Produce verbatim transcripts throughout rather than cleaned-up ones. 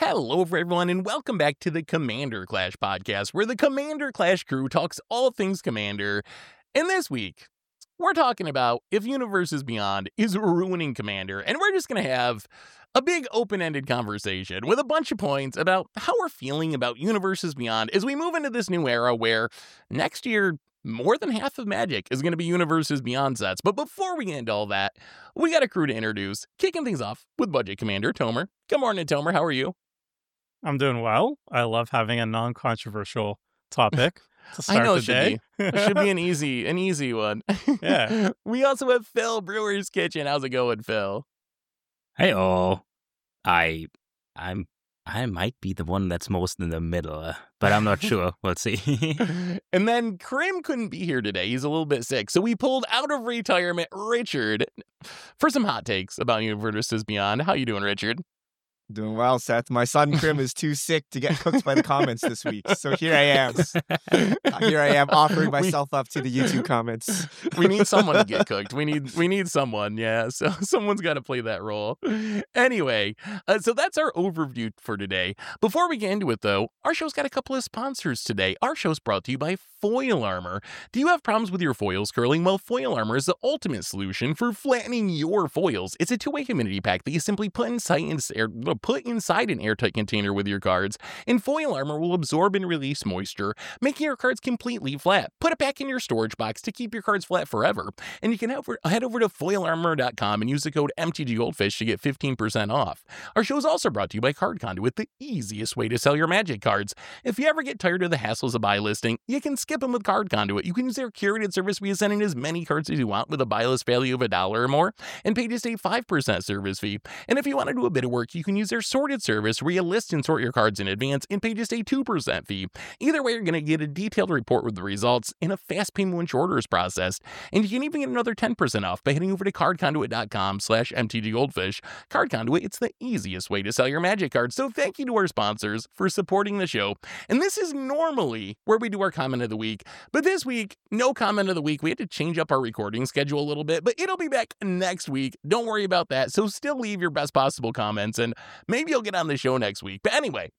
Hello, everyone, and welcome back to the Commander Clash podcast, where the Commander Clash crew talks all things Commander. And this week, we're talking about if Universes Beyond is ruining Commander, and we're just going to have a big open-ended conversation with a bunch of points about how we're feeling about Universes Beyond as we move into this new era where next year, more than half of Magic is going to be Universes Beyond sets. But before we get into all that, we got a crew to introduce, kicking things off with Budget Commander Tomer. Good morning, Tomer. How are you? I'm doing well. I love having a non-controversial topic to start I know the it should day. be. It should be an easy, an easy one. Yeah. We also have Phil, Brewer's Kitchen. How's it going, Phil? Hey, oh, I, I'm, I might be the one that's most in the middle, uh, but I'm not sure. We'll see. And then Krim couldn't be here today. He's a little bit sick, so we pulled out of retirement Richard for some hot takes about Universes Beyond. How you doing, Richard? Doing well, Seth. My son Krim is too sick to get cooked by the comments this week, so here I am. Uh, here I am offering myself up to the YouTube comments. We need someone to get cooked. We need we need someone, yeah. So someone's got to play that role. Anyway, uh, so that's our overview for today. Before we get into it, though, our show's got a couple of sponsors today. Our show's brought to you by Foil Armor. Do you have problems with your foils curling? Well, Foil Armor is the ultimate solution for flattening your foils. It's a two-way humidity pack that you simply put inside air. Put inside an airtight container with your cards, and Foil Armor will absorb and release moisture, making your cards completely flat. Put it back in your storage box to keep your cards flat forever. And you can head over to foil armor dot com and use the code M T G Goldfish to get fifteen percent off. Our show is also brought to you by Card Conduit, the easiest way to sell your Magic cards. If you ever get tired of the hassles of buy listing, you can skip them with Card Conduit. You can use their curated service where you send in as many cards as you want with a buy list value of a dollar or more, and pay just a five percent service fee. And if you want to do a bit of work, you can use their sorted service where you list and sort your cards in advance and pay just a two percent fee. Either way, you're going to get a detailed report with the results in a fast payment once your order is processed. And you can even get another ten percent off by heading over to card conduit dot com slash M T G Goldfish. Card Conduit, it's the easiest way to sell your Magic cards. So thank you to our sponsors for supporting the show. And this is normally where we do our comment of the week. But this week, no comment of the week. We had to change up our recording schedule a little bit, but it'll be back next week. Don't worry about that. So still leave your best possible comments, and maybe you'll get on the show next week. But anyway,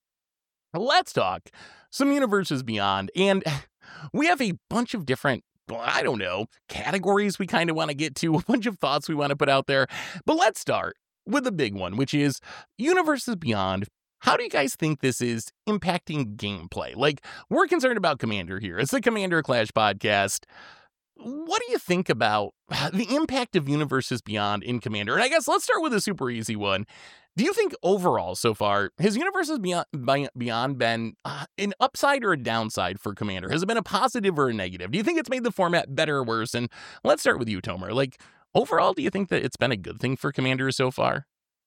let's talk some Universes Beyond. And we have a bunch of different, I don't know, categories we kind of want to get to, a bunch of thoughts we want to put out there. But let's start with the big one, which is Universes Beyond. How do you guys think this is impacting gameplay? Like, we're concerned about Commander here. It's the Commander Clash podcast. What do you think about the impact of Universes Beyond in Commander? And I guess let's start with a super easy one. Do you think overall so far, has Universes Beyond, Beyond been uh, an upside or a downside for Commander? Has it been a positive or a negative? Do you think it's made the format better or worse? And let's start with you, Tomer. Like, overall, do you think that it's been a good thing for Commander so far?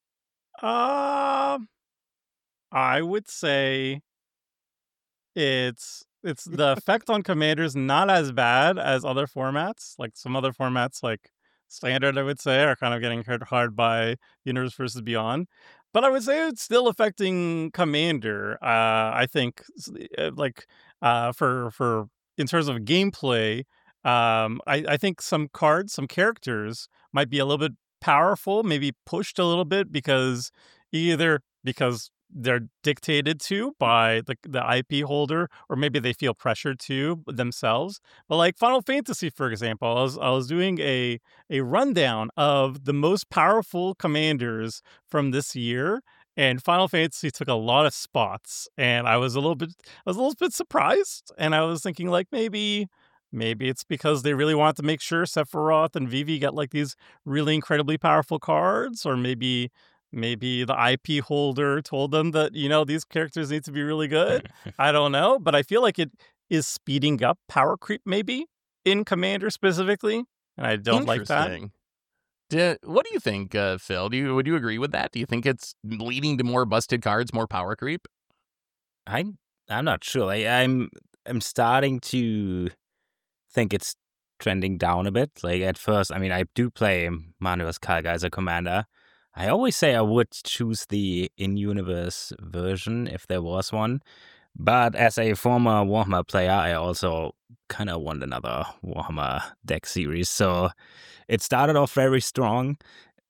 Uh, I would say it's it's the effect on Commander's not as bad as other formats. Like some other formats, like Standard, I would say, are kind of getting hit hard by Universes Beyond. But I would say it's still affecting Commander. Uh, I think, uh, like, uh, for for in terms of gameplay, um, I, I think some cards, some characters might be a little bit powerful, maybe pushed a little bit because either because they're dictated to by the, the I P holder, or maybe they feel pressured to themselves. But like Final Fantasy, for example, I was I was doing a a rundown of the most powerful commanders from this year, and Final Fantasy took a lot of spots, and I was a little bit I was a little bit surprised, and I was thinking like maybe. Maybe it's because they really want to make sure Sephiroth and Vivi get like these really incredibly powerful cards, or maybe maybe the I P holder told them that, you know, these characters need to be really good. I don't know, but I feel like it is speeding up power creep maybe in Commander specifically, and I don't like that. Do, what do you think, uh, Phil? Do you would you agree with that? Do you think it's leading to more busted cards, more power creep? I'm I'm not sure. I, I'm I'm starting to think it's trending down a bit. Like at first, I mean, I do play Manuel's Kalga as a commander. I always say I would choose the in-universe version if there was one. But as a former Warhammer player, I also kind of want another Warhammer deck series. So it started off very strong.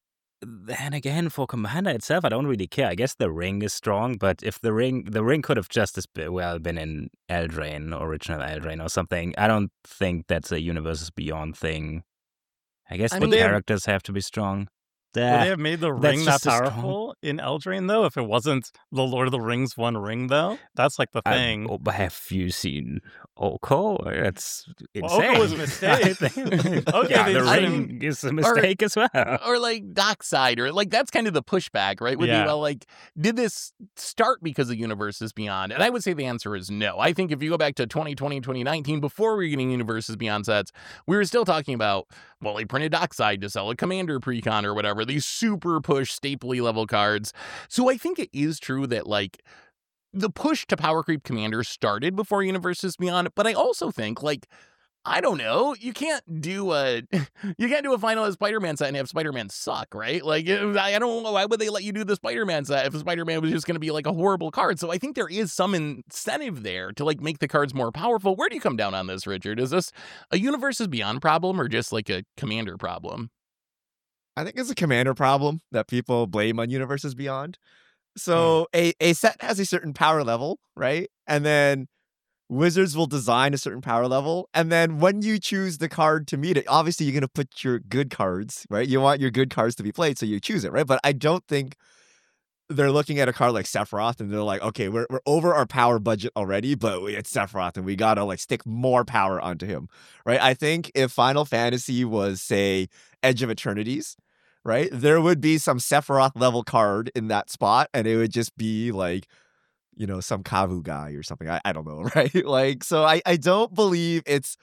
then again, for Commander itself, I don't really care. I guess the ring is strong, but if the ring the ring could have just as b- well been in Eldraine, original Eldraine or something, I don't think that's a Universes Beyond thing. I guess I the mean- characters have to be strong. Would Ah, they have made the that's ring that just a strong- powerful in Eldraine, though, if it wasn't the Lord of the Rings one ring, though? That's like the I- thing. oh, but have you seen Oko? It's Well, insane. Oko was a mistake. I think- Okay, yeah, they the didn't- ring is a mistake as well. Or like Dockside, or like that's kind of the pushback, right? Would Yeah. be, well, like, did this start because of Universes Beyond? And I would say the answer is no. I think if you go back to twenty twenty, twenty nineteen, before we were getting Universes Beyond sets, we were still talking about, well, they printed Dockside to sell a Commander Precon or whatever, these super push stapley level cards. So I think it is true that, like, the push to power creep Commander started before Universes Beyond, but I also think, like, I don't know, you can't do a you can't do a final Spider-Man set and have Spider-Man suck, right? Like, it- I don't know, why would they let you do the Spider-Man set if Spider-Man was just going to be like a horrible card? So I think there is some incentive there to like make the cards more powerful. Where do you come down on this, Richard? Is this a Universes Beyond problem or just like a Commander problem? I think it's a Commander problem that people blame on Universes Beyond. So a, a set has a certain power level, right? And then Wizards will design a certain power level. And then when you choose the card to meet it, obviously you're going to put your good cards, right? You want your good cards to be played, so you choose it, right? But I don't think they're looking at a card like Sephiroth and they're like, okay, we're, we're over our power budget already, but we- it's Sephiroth and we got to like stick more power onto him, right? I think if Final Fantasy was, say, Edge of Eternities, right, there would be some Sephiroth level card in that spot and it would just be like, you know, some Kavu guy or something. I, I don't know, right? Like, so I, I don't believe it's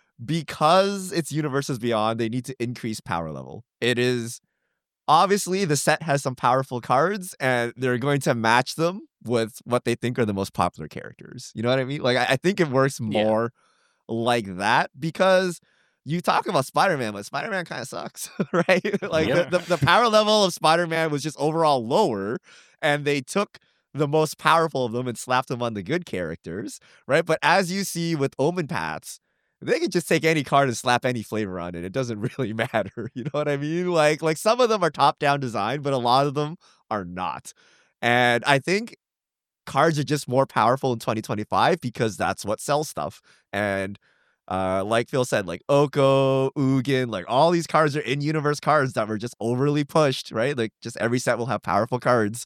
because it's Universes Beyond, they need to increase power level. It is obviously the set has some powerful cards and they're going to match them with what they think are the most popular characters. You know what I mean? Like, I, I think it works Yeah. more like that because you talk about Spider-Man, but Spider-Man kind of sucks, right? Like Yeah. the, the, the power level of Spider-Man was just overall lower and they took the most powerful of them and slapped them on the good characters, right? But as you see with Omen Paths, they can just take any card and slap any flavor on it. It doesn't really matter. You know what I mean? Like, like some of them are top-down design, but a lot of them are not. And I think cards are just more powerful in twenty twenty-five because that's what sells stuff. And uh, like Phil said, like Oko, Ugin, like all these cards are in-universe cards that were just overly pushed, right? Like just every set will have powerful cards.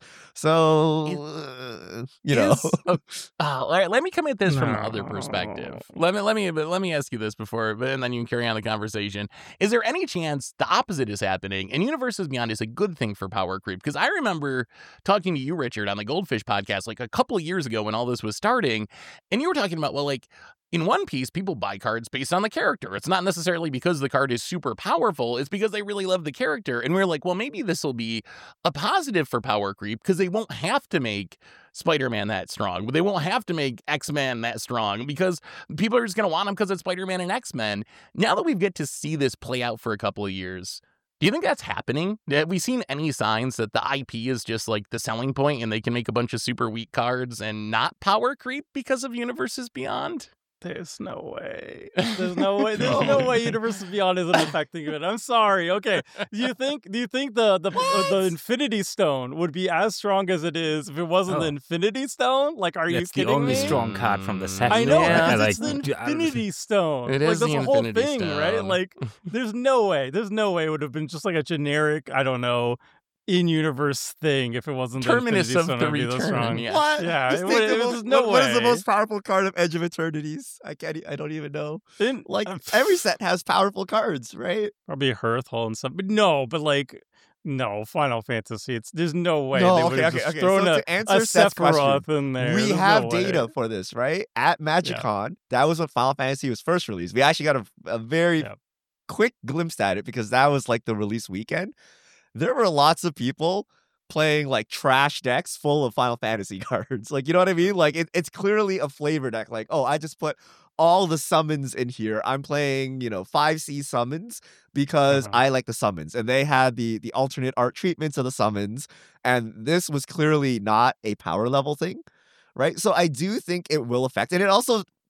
So, uh, you know. Is- oh, all right, let me come at this from the other perspective. No. Let me let me but let me ask you this before, but and then you can carry on the conversation. Is there any chance the opposite is happening and Universes Beyond is a good thing for power creep? Because I remember talking to you, Richard, on the Goldfish podcast like a couple of years ago when all this was starting, and you were talking about, well, like in One Piece, people buy cards based on the character. It's not necessarily because the card is super powerful. It's because they really love the character. And we're like, well, maybe this will be a positive for power creep because they won't have to make Spider-Man that strong. They won't have to make X-Men that strong because people are just going to want them because it's Spider-Man and X-Men. Now that we get to see this play out for a couple of years, do you think that's happening? Have we seen any signs that the I P is just like the selling point and they can make a bunch of super weak cards and not power creep because of Universes Beyond? There's no way. There's no way. There's no way Universes Beyond isn't affecting it. I'm sorry. Okay. Do you think? Do you think the the uh, the Infinity Stone would be as strong as it is if it wasn't the Oh. Infinity Stone? Like, are you That's the kidding only me? strong card from the set. I know, Yeah, because like, it's the do- I- Infinity Stone. It like, is that's the the whole Infinity thing, right? Stone. Like, there's no way. There's no way it would have been just like a generic, I don't know, in-universe thing if it wasn't Terminus the of Infinity Stone. the It would be that return. strong. Yeah. What? Yeah, Just it think would- the it- most- there's no what- what is the way. most powerful card of Edge of Eternities? I can't. e- I don't even know. In- Like uh, every set has powerful cards, right? Probably Hearthhole and stuff. But no, but like, no, Final Fantasy. It's there's no way No, they would okay, have okay, just okay. thrown So a, to answer a Seth's question, Sephiroth in there. We There's have no way. data for this, right? At MagicCon, that was when Final Fantasy was first released. We actually got a, a very Yeah. quick glimpse at it because that was like the release weekend. There were lots of people playing like trash decks full of Final Fantasy cards. Like, you know what I mean? Like, it, it's clearly a flavor deck. Like, oh, I just put all the summons in here. I'm playing, you know, five C summons because Uh-huh. I like the summons. And they had the the alternate art treatments of the summons. And this was clearly not a power level thing, right? So I do think it will affect. And it also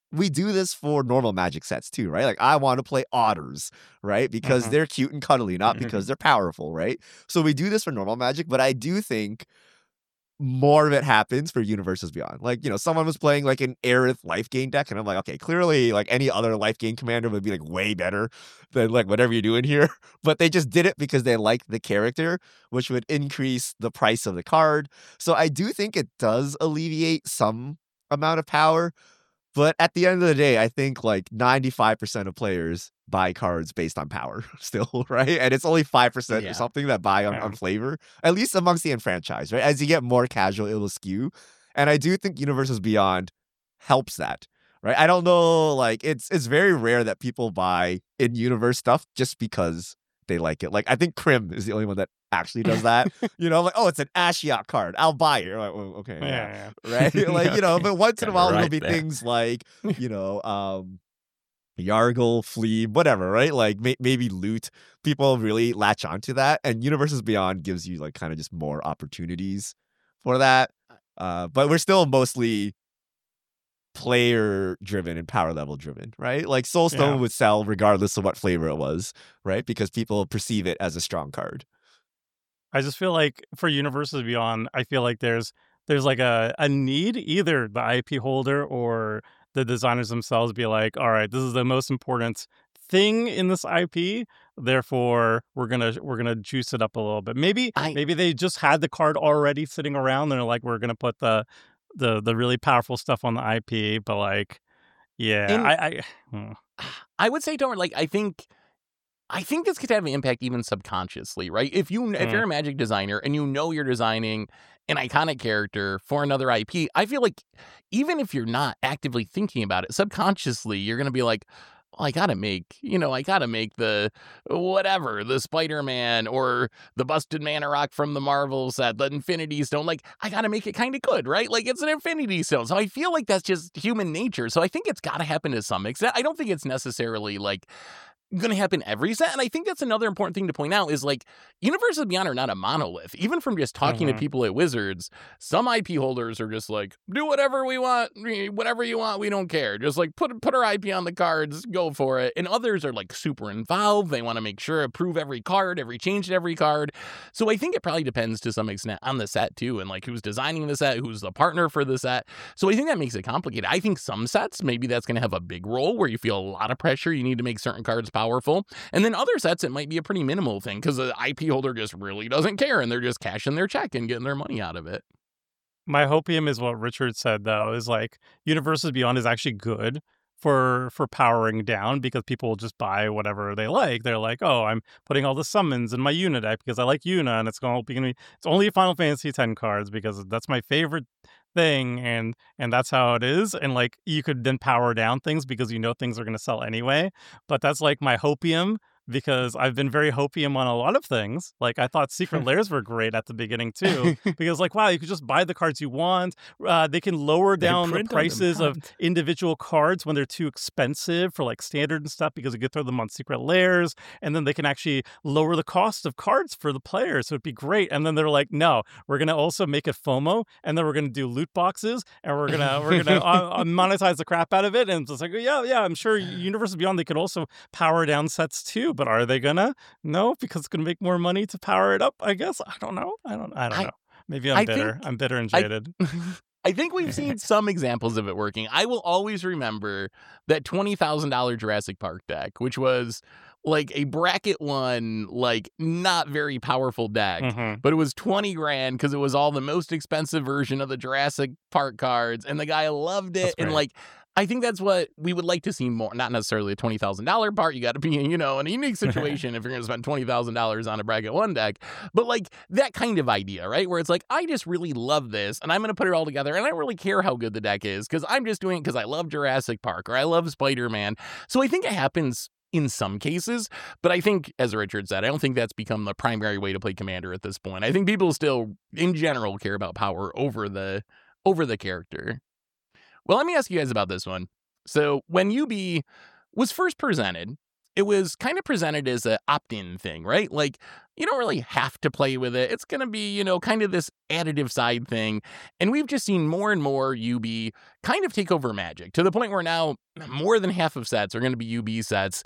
we do this for normal Magic sets too, right? Like I want to play otters, right? Because Mhm. they're cute and cuddly, not because they're powerful, right? So we do this for normal Magic, but I do think more of it happens for Universes Beyond. Like, you know, someone was playing like an Aerith life gain deck, and I'm like, okay, clearly like any other life gain commander would be like way better than like whatever you're doing here. But they just did it because they liked the character, which would increase the price of the card. So I do think it does alleviate some amount of power. But at the end of the day, I think like ninety-five percent of players buy cards based on power still, right? And it's only five percent Yeah. or something that buy on, Yeah. on flavor, at least amongst the enfranchised, right? As you get more casual, it'll skew. And I do think Universes Beyond helps that, right? I don't know, like it's it's very rare that people buy in-universe stuff just because they like it. Like I think Crim is the only one that actually does that. You know, like, oh, it's an Ashiok card. I'll buy it. You're like, well, okay, yeah. Yeah, yeah. Right? Like, you know, Okay. but once in a Got it while, it'll right be there. things like, you know, um, Yargle, Flea, whatever, right? Like may- maybe loot. People really latch onto that. And Universes Beyond gives you like kind of just more opportunities for that. Uh, but we're still mostly player driven and power level driven, right? Like Soulstone Yeah. would sell regardless of what flavor it was, right? Because people perceive it as a strong card. I just feel like for Universes Beyond, I feel like there's there's like a, a need, either the I P holder or the designers themselves be like, all right, this is the most important thing in this I P, therefore we're gonna we're gonna juice it up a little bit. Maybe I- maybe they just had the card already sitting around, and they're like, we're gonna put the the the really powerful stuff on the I P, but like, yeah, And- I, I hmm. I would say don't like. I think, I think this could have an impact even subconsciously, right? If you if Mm. you're a Magic designer and you know you're designing an iconic character for another I P, I feel like even if you're not actively thinking about it, subconsciously you're gonna be like, well, I gotta make, you know, I gotta make the whatever, the Spider-Man or the busted Mana Rock from the Marvel set, the Infinity Stone. Like, I gotta make it kind of good, right? Like, it's an Infinity Stone. So I feel like that's just human nature. So I think it's gotta happen to some extent. I don't think it's necessarily like going to happen every set. And I think that's another important thing to point out is like Universes Beyond are not a monolith. Even from just talking Mhm. to people at Wizards, some I P holders are just like, do whatever we want, whatever you want, we don't care. Just like put put our I P on the cards, go for it. And others are like super involved. They want to make sure approve every card, every change to every card. So I think it probably depends to some extent on the set too, and like who's designing the set, who's the partner for the set. So I think that makes it complicated. I think some sets, maybe that's going to have a big role where you feel a lot of pressure. You need to make certain cards powerful. And then other sets, it might be a pretty minimal thing because the I P holder just really doesn't care and they're just cashing their check and getting their money out of it. My hopium is what Richard said, though, is like Universes Beyond is actually good for for powering down because people will just buy whatever they like. They're like, oh, I'm putting all the summons in my Una deck because I like Una, and it's going to be it's only Final Fantasy X cards because that's my favorite thing, and and that's how it is. And like you could then power down things because you know things are going to sell anyway. But that's like my hopium, because I've been very hopium on a lot of things. Like I thought Secret Lairs were great at the beginning too, because like, wow, you could just buy the cards you want. Uh, they can lower They down the print on prices of demand. individual cards when they're too expensive for like standard and stuff, because you could throw them on Secret Lairs, and then they can actually lower the cost of cards for the players. So it'd be great. And then they're like, no, we're gonna also make it FOMO, and then we're gonna do loot boxes, and we're gonna we're gonna uh, monetize the crap out of it. And it's just like, yeah, yeah, I'm sure Universes Beyond they could also power down sets too, but are they gonna? No, because it's gonna make more money to power it up, I guess. I don't know. I don't I don't I- know. Maybe I'm I bitter. think- I'm bitter and I- jaded. I think we've seen some examples of it working. I will always remember that twenty thousand dollars Jurassic Park deck, which was like a bracket one, like not very powerful deck. Mhm. But it was twenty grand because it was all the most expensive version of the Jurassic Park cards. And the guy loved it. That's And great. like, I think that's what we would like to see more. Not necessarily a twenty thousand dollars part. You got to be, you know, in a unique situation if you're going to spend twenty thousand dollars on a bracket one deck. But like that kind of idea, right? Where it's like, I just really love this and I'm going to put it all together. And I don't really care how good the deck is because I'm just doing it because I love Jurassic Park or I love Spider-Man. So I think it happens in some cases, but I think, as Richard said, I don't think that's become the primary way to play Commander at this point. I think people still, in general, care about power over the over the character. Well, let me ask you guys about this one. So when U B was first presented, it was kind of presented as a opt-in thing, right? Like, you don't really have to play with it. It's going to be, you know, kind of this additive side thing. And we've just seen more and more U B kind of take over Magic to the point where now more than half of sets are going to be U B sets.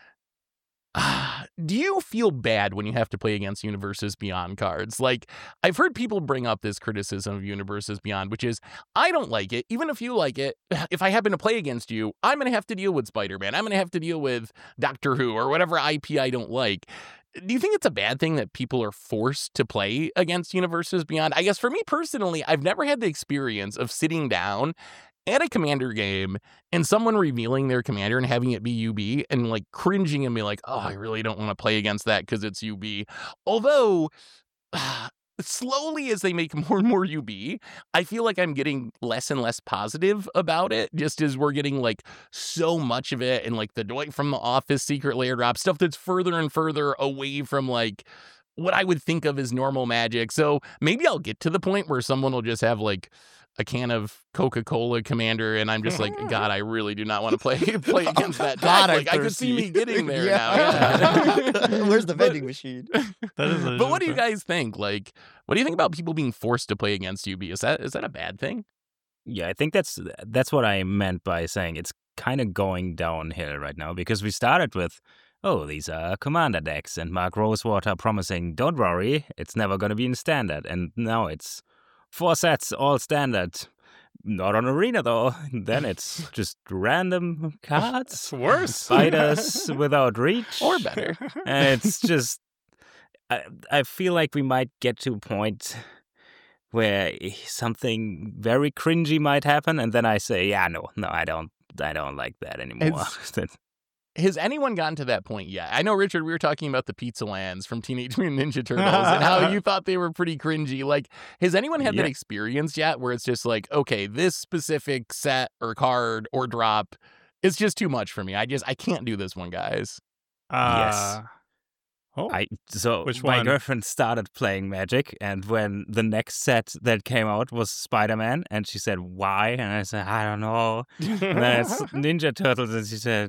Do you feel bad when you have to play against Universes Beyond cards? Like, I've heard people bring up this criticism of Universes Beyond, which is, I don't like it. Even if you like it, if I happen to play against you, I'm going to have to deal with Spider-Man. I'm going to have to deal with Doctor Who or whatever I P I don't like. Do you think it's a bad thing that people are forced to play against Universes Beyond? I guess for me personally, I've never had the experience of sitting down at a Commander game and someone revealing their commander and having it be U B and like cringing and be like, oh, I really don't want to play against that because it's U B. Although uh, slowly as they make more and more U B, I feel like I'm getting less and less positive about it, just as we're getting like so much of it and like the Dwight from The Office secret layer drop stuff that's further and further away from like what I would think of as normal Magic. So maybe I'll get to the point where someone will just have like a can of Coca-Cola Commander, and I'm just like, God, I really do not want to play play against that. God, deck. Like, I'm I could see thirsty. me getting there Yeah. now. Yeah. Where's the But- vending machine? That is a- But what do you guys think? Like, what do you think about people being forced to play against U B? Is that is that a bad thing? Yeah, I think that's that's what I meant by saying it's kind of going downhill right now, because we started with, oh, these are commander decks, and Mark Rosewater promising, don't worry, it's never going to be in standard, and now it's four sets, all standard. Not on Arena, though. Then it's just random cards. It's worse. Spiders without reach. Or better? And it's just, I, I feel like we might get to a point where something very cringy might happen, and then I say, yeah, no, no, I don't, I don't like that anymore. Has anyone gotten to that point yet? I know, Richard, we were talking about the Pizza Lands from Teenage Mutant Ninja Turtles and how you thought they were pretty cringy. Like, has anyone had that Yeah. experience yet where it's just like, okay, this specific set or card or drop is just too much for me. I just, I can't do this one, guys. Uh, Oh, I so Which my one? girlfriend started playing Magic, and when the next set that came out was Spider-Man, and she said, "Why?" And I said, "I don't know." And then it's Ninja Turtles, and she said,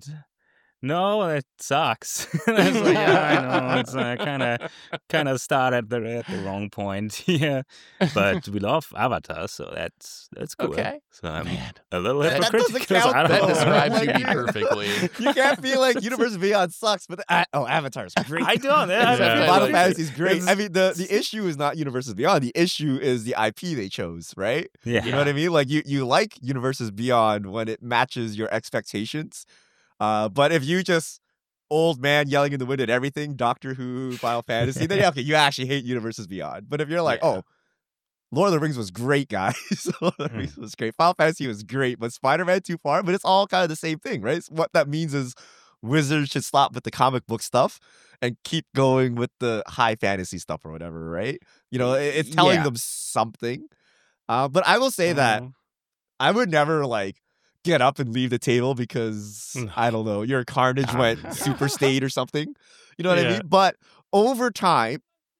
"No, it sucks." And I was like, "Yeah, I know. It's uh, kind of kind of started the, at the wrong point here, but we love Avatar, so that's that's cool." Okay. So I'm Man, a little That- that hypocritical. doesn't count, I don't that know. describes Like, U B you- perfectly. You can't be like Universe Beyond sucks, but the, uh, oh, Avatar's great. I don't. Yeah, Exactly. I Final like- Fantasy's great. it's- I mean, the, the issue is not Universes Beyond. The issue is the I P they chose, right? Yeah. You know what I mean? Like you, you like Universes Beyond when it matches your expectations. Uh, but if you just old man yelling in the wind at everything, Doctor Who, Final Fantasy, then yeah, okay, you actually hate Universes Beyond. But if you're like, Yeah. oh, Lord of the Rings was great, guys. Lord of the Rings was great. Final Fantasy was great, but Spider-Man too far. But it's all kind of the same thing, right? So what that means is Wizards should stop with the comic book stuff and keep going with the high fantasy stuff or whatever, right? You know, it- it's telling Yeah. them something. Uh, but I will say that Oh. I would never like get up and leave the table because No. I don't know, your Carnage went super state or something. You know what I Yeah. mean? But over time,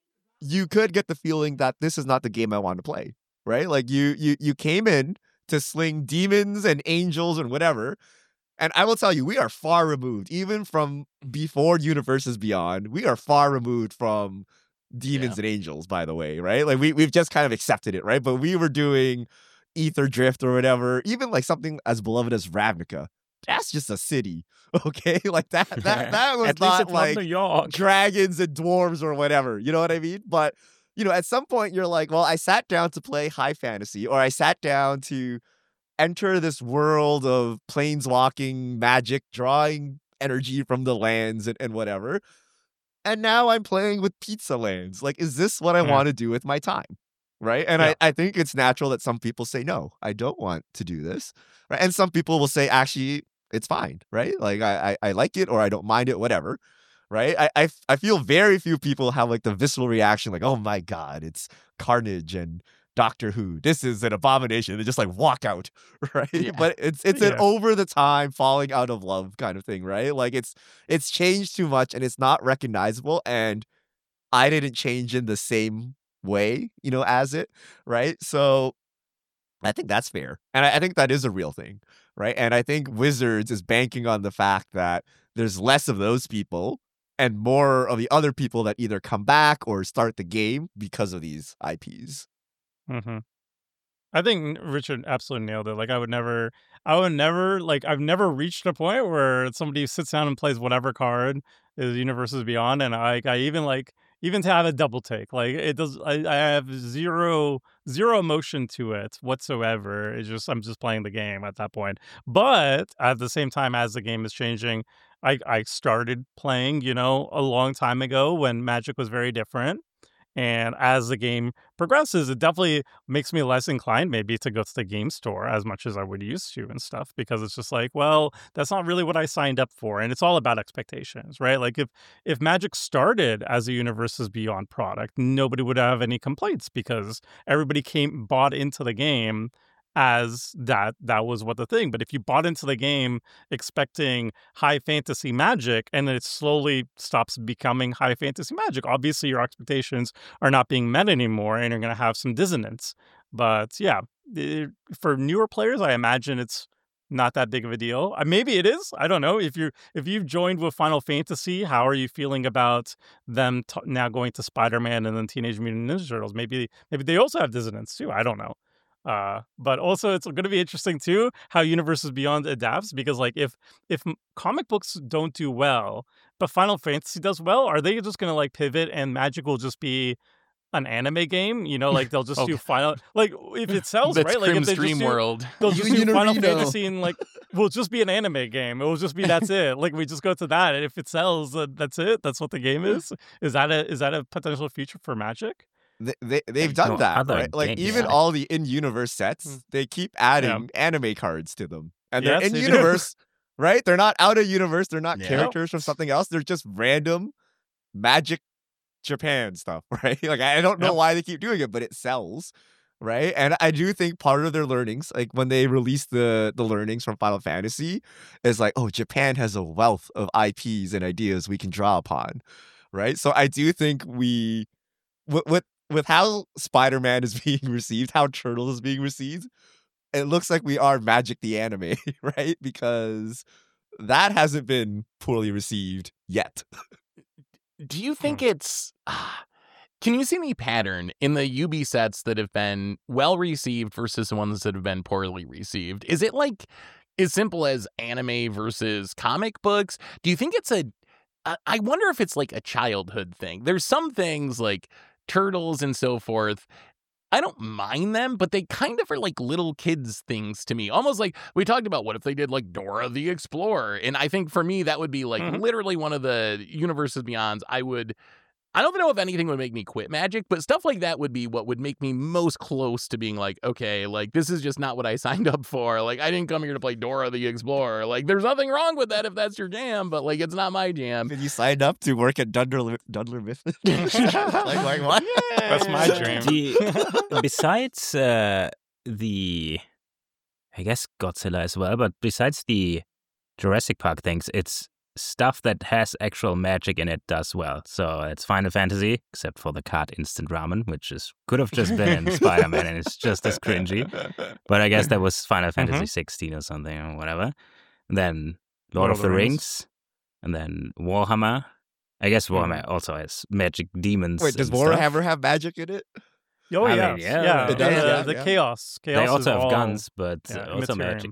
you could get the feeling that this is not the game I want to play, right? Like you you you came in to sling demons and angels and whatever. And I will tell you, we are far removed, even from before Universes Beyond. We are far removed from demons and angels, by the way, right? Like we we've just kind of accepted it, right? But we were doing Ether Drift or whatever, even like something as beloved as Ravnica. That's just a city, okay? Like that that that was At least not it's like not New York. dragons and dwarves or whatever. You know what I mean? But you know, at some point you're like, well, I sat down to play high fantasy, or I sat down to enter this world of planeswalking magic, drawing energy from the lands and, and whatever. And now I'm playing with pizza lands. Like, is this what I Yeah. want to do with my time? Right. And Yeah. I, I think it's natural that some people say, no, I don't want to do this. Right. And some people will say, actually, it's fine. Right. Like, I, I, I like it or I don't mind it, whatever. Right. I, I, I feel very few people have like the visceral reaction, like, oh my God, it's Carnage and Doctor Who. This is an abomination. They just like walk out. Right. Yeah. But it's it's an Yeah. over the time falling out of love kind of thing. Right. Like it's it's changed too much and it's not recognizable. And I didn't change in the same way, you know, as it. Right. So I think that's fair. And I, I think that is a real thing, right? And I think Wizards is banking on the fact that there's less of those people and more of the other people that either come back or start the game because of these I Ps. Mm-hmm. I think Richard absolutely nailed it. Like I would never, I would never, like I've never reached a point where somebody sits down and plays whatever card is Universes Beyond, and I, I even like even to have a double take, like it does. I, I have zero zero emotion to it whatsoever. It's just I'm just playing the game at that point. But at the same time, as the game is changing, I I started playing, you know, a long time ago when Magic was very different. And as the game progresses, it definitely makes me less inclined maybe to go to the game store as much as I would used to and stuff, because it's just like, well, that's not really what I signed up for. And it's all about expectations, right? Like if if Magic started as a Universes Beyond product, nobody would have any complaints because everybody came bought into the game as that that was what the thing. But if you bought into the game expecting high fantasy Magic and then it slowly stops becoming high fantasy Magic, obviously your expectations are not being met anymore and you're going to have some dissonance. But yeah, it, for newer players, I imagine it's not that big of a deal. Uh, maybe it is. I don't know. If you if you've joined with Final Fantasy, how are you feeling about them t- now going to Spider-Man and then Teenage Mutant Ninja Turtles? Maybe maybe they also have dissonance too. I don't know. Uh, but also it's going to be interesting too how Universes Beyond adapts, because like if if comic books don't do well, but Final Fantasy does well, are they just going to like pivot and Magic will just be an anime game? You know, like they'll just okay. do Final, like if it sells, That's right? Like Crim's if they Dream just do, World. they'll just do Final Unirino. Fantasy and like will just be an anime game. It will just be that's it. Like we just go to that, and if it sells, uh, that's it. That's what the game is. Is that a is that a potential future for Magic? They, they, they've done No, that, other right? Like, games, even yeah. all the in-universe sets, Mm. they keep adding anime cards to them. And Yes, they're they do. in-universe, right? They're not out of universe. They're not Yeah. characters from something else. They're just random Magic Japan stuff, right? Like, I don't know Yep. why they keep doing it, but it sells, right? And I do think part of their learnings, like when they released the, the learnings from Final Fantasy, is like, oh, Japan has a wealth of I Ps and ideas we can draw upon, right? So I do think we... With, with with how Spider-Man is being received, how Turtles is being received, it looks like we are Magic the Anime, right? Because that hasn't been poorly received yet. Do you think it's... ah, can you see any pattern in the U B sets that have been well received versus the ones that have been poorly received? Is it like as simple as anime versus comic books? Do you think it's a... I I wonder if it's like a childhood thing. There's some things like Turtles and so forth, I don't mind them, but they kind of are like little kids things to me. Almost like we talked about, what if they did like Dora the Explorer? And I think for me, that would be like Mhm. literally one of the Universes Beyonds. I would, I don't know if anything would make me quit Magic, but stuff like that would be what would make me most close to being like, okay, like this is just not what I signed up for. Like I didn't come here to play Dora the Explorer. Like there's nothing wrong with that if that's your jam, but like it's not my jam. When you signed up to work at Dundler Dundler Mifflin, like, like what? That's my dream. The, besides uh, the, I guess Godzilla as well, but besides the Jurassic Park things, it's stuff that has actual magic in it does well. So it's Final Fantasy, except for the card Instant Ramen, which is could have just been in Spider-Man and it's just as cringy. But I guess that was Final Fantasy sixteen or something or whatever. And then Lord, of the Rings. and then Warhammer. I guess Warhammer also has magic demons. Wait, does and stuff. Warhammer have magic in it? Oh I yeah, mean, yeah, yeah. it the, does, yeah, the yeah. chaos. Chaos. They is also have all- guns, but yeah, uh, also Immaterium. magic.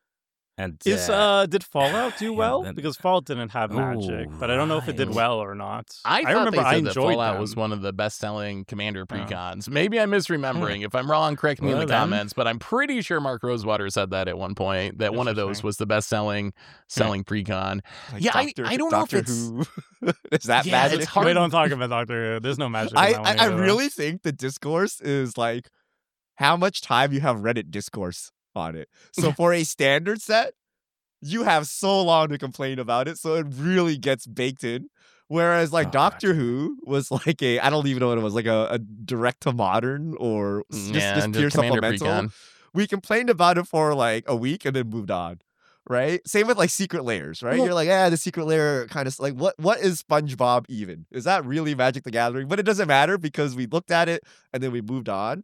And Is uh, uh did Fallout do yeah, well? then- Because Fallout didn't have magic, Oh, but I don't know if it did right. well or not. I, thought remember they said I that enjoyed Fallout them. was one of the best-selling Commander Oh. precons. Maybe I'm misremembering. If I'm wrong, correct me in Well, the then. comments. But I'm pretty sure Mark Rosewater said that at one point, that one of those Interesting. was the best-selling selling precon. Like Yeah, I- Doctor, I don't know if Doctor it's- Who. Is that Yeah, magic? it's hard. We don't talk about Doctor Who. There's no magic. in I, that one I, I either, though. really think the discourse is like how much time you have Reddit discourse on it. So for a standard set, you have so long to complain about it, so it really gets baked in. Whereas like Oh, Doctor gotcha. Who was like a I don't even know what it was, like a, a direct to modern or s- just, yeah, just and pure Commander supplemental. precon. We complained about it for like a week and then moved on. Right? Same with like Secret Layers, right? Well- You're like, yeah, the Secret Layer kind of like what what is SpongeBob even? Is that really Magic the Gathering? But it doesn't matter because we looked at it and then we moved on.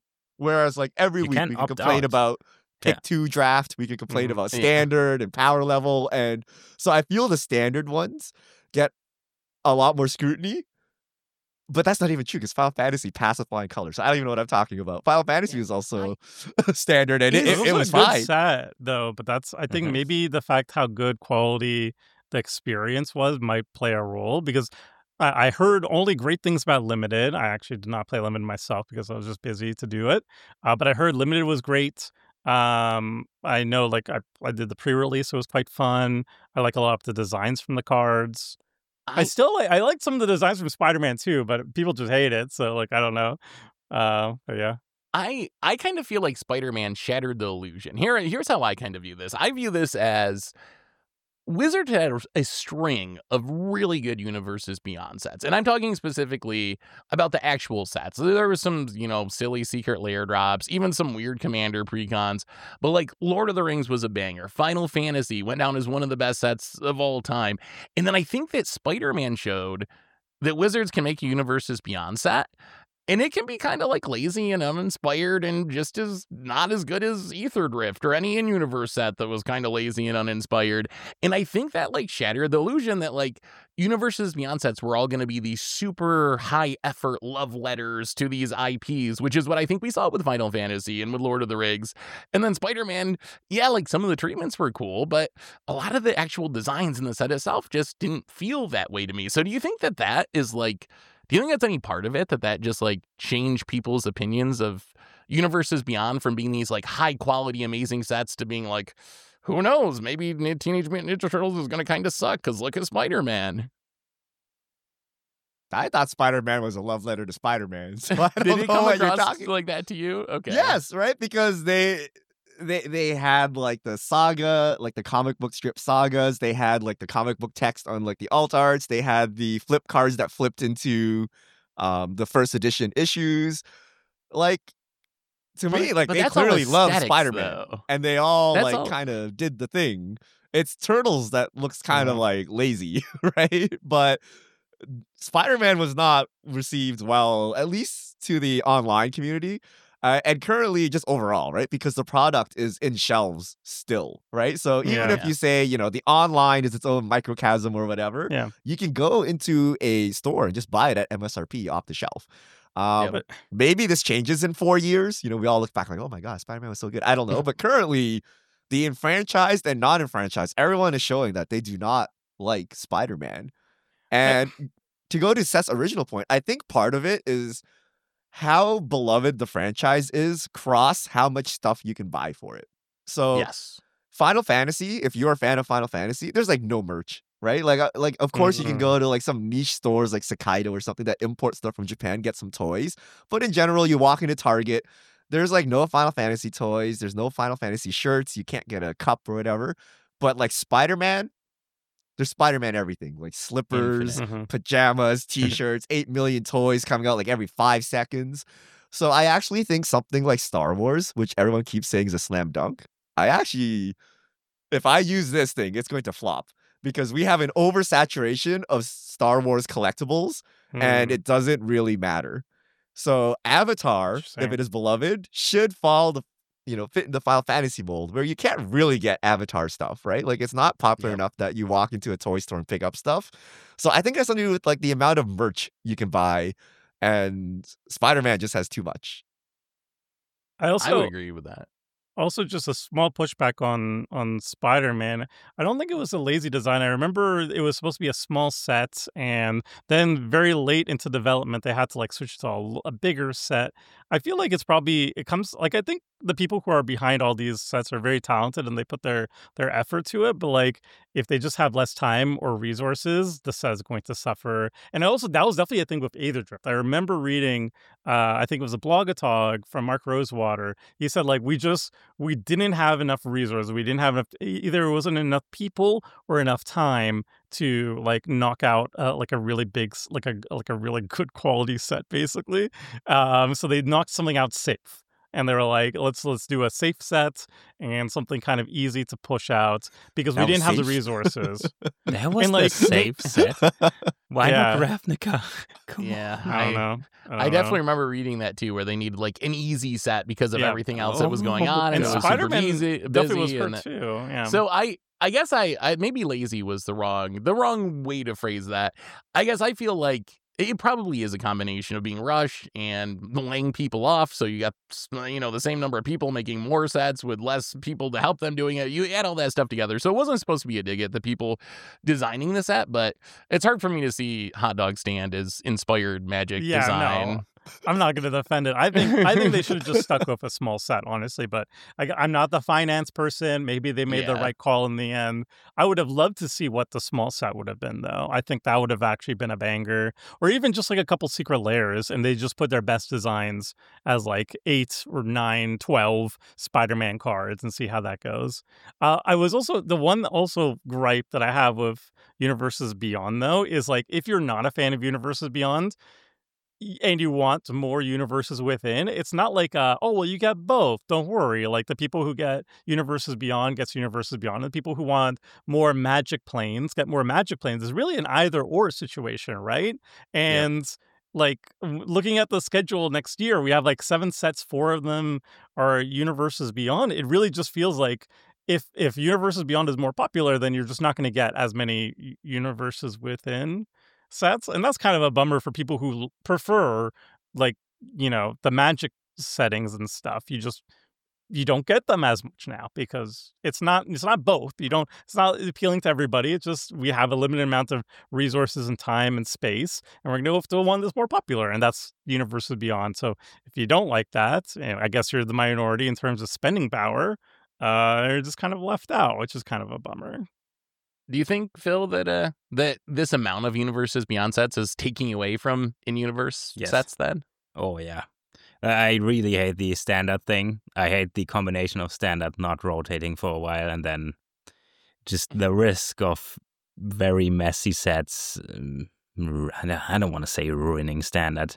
Whereas like every You week can we can opt complain out. about pick Yeah. two draft, we can complain Mhm. about Yeah. standard and power level, and so I feel the standard ones get a lot more scrutiny. But that's not even true because Final Fantasy passed with flying colors. So I don't even know what I'm talking about. Final Fantasy Yeah, was also standard, and Is- it, It it, was it a was good fine. set though, but that's I think Mhm. maybe the fact how good quality the experience was might play a role because I, I heard only great things about Limited. I actually did not play Limited myself because I was just busy to do it. Uh, but I heard Limited was great. Um, I know like I, I did the pre-release, it was quite fun. I like a lot of the designs from the cards. I, I still like I like some of the designs from Spider-Man too, but people just hate it. So like I don't know. Uh, but yeah. I I kind of feel like Spider-Man shattered the illusion. Here, here's how I kind of view this. I view this as Wizards had a string of really good Universes Beyond sets, and I'm talking specifically about the actual sets. There were some, you know, silly secret lair drops, even some weird Commander precons, but like Lord of the Rings was a banger. Final Fantasy went down as one of the best sets of all time, and then I think that Spider-Man showed that Wizards can make a Universes Beyond set. And it can be kind of like lazy and uninspired and just as not as good as Ether Drift or any in-universe set that was kind of lazy and uninspired. And I think that like shattered the illusion that like Universes Beyond sets were all going to be these super high effort love letters to these I Ps, which is what I think we saw with Final Fantasy and with Lord of the Rings. And then Spider-Man, yeah, like some of the treatments were cool, but a lot of the actual designs in the set itself just didn't feel that way to me. So do you think that that is like, do you think that's any part of it that that just like changed people's opinions of Universes Beyond from being these like high quality, amazing sets to being like, who knows, maybe Teenage Mutant Ninja Turtles is going to kind of suck because look at Spider-Man. I thought Spider-Man was a love letter to Spider-Man. So I don't Did it know come what you're across talking. like that to you? Okay. Yes, right? Because they they they had like the saga, like the comic book strip sagas. They had like the comic book text on like the alt arts. They had the flip cards that flipped into um the first edition issues. Like to But- me, like but they that's all clearly love aesthetics, Spider-Man. though. And they all That's like all- kind of did the thing. It's Turtles that looks kind of Yeah. like lazy, right? But Spider-Man was not received well, at least to the online community. Uh, and currently just overall, right? Because the product is in shelves still, right? So even Yeah. if you say, you know, the online is its own microcosm or whatever, Yeah. you can go into a store and just buy it at M S R P off the shelf. Um, Yeah, but- maybe this changes in four years. You know, we all look back like, oh my God, Spider-Man was so good. I don't know. But currently, the enfranchised and non-enfranchised, everyone is showing that they do not like Spider-Man. And to go to Seth's original point, I think part of it is how beloved the franchise is cross how much stuff you can buy for it. So Yes. Final Fantasy, if you're a fan of Final Fantasy, there's like no merch, right? Like, uh, like of course you can Mhm. go to like some niche stores like Sakaido or something that import stuff from Japan, get some toys. But in general, you walk into Target, there's like no Final Fantasy toys, there's no Final Fantasy shirts, you can't get a cup or whatever. But like Spider-Man, there's Spider-Man everything, like slippers, Infinite. Mhm. pajamas, t-shirts, eight million toys coming out like every five seconds. So I actually think something like Star Wars, which everyone keeps saying is a slam dunk, I actually, if I use this thing, it's going to flop because we have an oversaturation of Star Wars collectibles and Hmm. it doesn't really matter. So Avatar, if Interesting. it is beloved, should fall the you know, fit in the Final Fantasy mold where you can't really get Avatar stuff, right? Like it's not popular Yep. enough that you walk into a toy store and pick up stuff. So I think that's something to do with like the amount of merch you can buy, and Spider-Man just has too much. I I also would agree with that. Also, just a small pushback on on Spider-Man. I don't think it was a lazy design. I remember it was supposed to be a small set, and then very late into development, they had to like switch to a, l- a bigger set. I feel like it's probably it comes like I think the people who are behind all these sets are very talented and they put their their effort to it. But like if they just have less time or resources, the set is going to suffer. And also that was definitely a thing with Aether Drift. I remember reading, uh, I think it was a blogatog from Mark Rosewater. He said like we just we didn't have enough resources. We didn't have enough. e- Either it wasn't enough people or enough time to like knock out uh, like a really big, s- like a like a really good quality set, basically. Um, so they knocked something out safe. and they were like, let's let's do a safe set and something kind of easy to push out because we That was didn't have the safe? resources. That was And, the like, safe set. Why Yeah. not Ravnica? Come Yeah, on. I don't know. I, I don't definitely know. remember reading that too, where they needed like an easy set because of Yeah. everything else that was going Oh, on, and, And it was super Spider-Man easy, definitely was busy, hurt and that- too. Yeah. So I, I guess I, I maybe lazy was the wrong, the wrong way to phrase that. I guess I feel like it probably is a combination of being rushed and laying people off. So you got, you know, the same number of people making more sets with less people to help them doing it. You add all that stuff together. So it wasn't supposed to be a dig at the people designing the set, but it's hard for me to see Hot Dog Stand as inspired magic Yeah, design. no. I'm not going to defend it. I think I think they should have just stuck with a small set, honestly. But I, I'm not the finance person. Maybe they made the Yeah. right call in the end. I would have loved to see what the small set would have been, though. I think that would have actually been a banger, or even just like a couple secret layers, and they just put their best designs as like eight or nine, twelve Spider-Man cards, and see how that goes. Uh, I was also the one also gripe that I have with Universes Beyond, though, is like if you're not a fan of Universes Beyond and you want more universes within, it's not like, uh, oh, well, you get both. Don't worry. Like the people who get Universes Beyond gets Universes Beyond. And the people who want more magic planes get more magic planes. It's really an either or situation, right? And like w- looking at the schedule next year, we have like seven sets, four of them are Universes Beyond. It really just feels like if if Universes Beyond is more popular, then you're just not going to get as many u- universes within sets, and that's kind of a bummer for people who l- prefer like you know the magic settings and stuff. You just you don't get them as much now because it's not it's not both. You don't it's not appealing to everybody. It's just we have a limited amount of resources and time and space, and we're gonna go with the one that's more popular, and that's Universes Beyond. So if you don't like that, you know, I guess you're the minority in terms of spending power. Uh, you're just kind of left out, which is kind of a bummer. Do you think, Phil, that uh that this amount of Universes Beyond sets is taking away from in-universe Yes. sets then? Oh, yeah. I really hate the standard thing. I hate the combination of standard not rotating for a while and then just the risk of very messy sets. um, ru- I don't- I don't want to say ruining standard.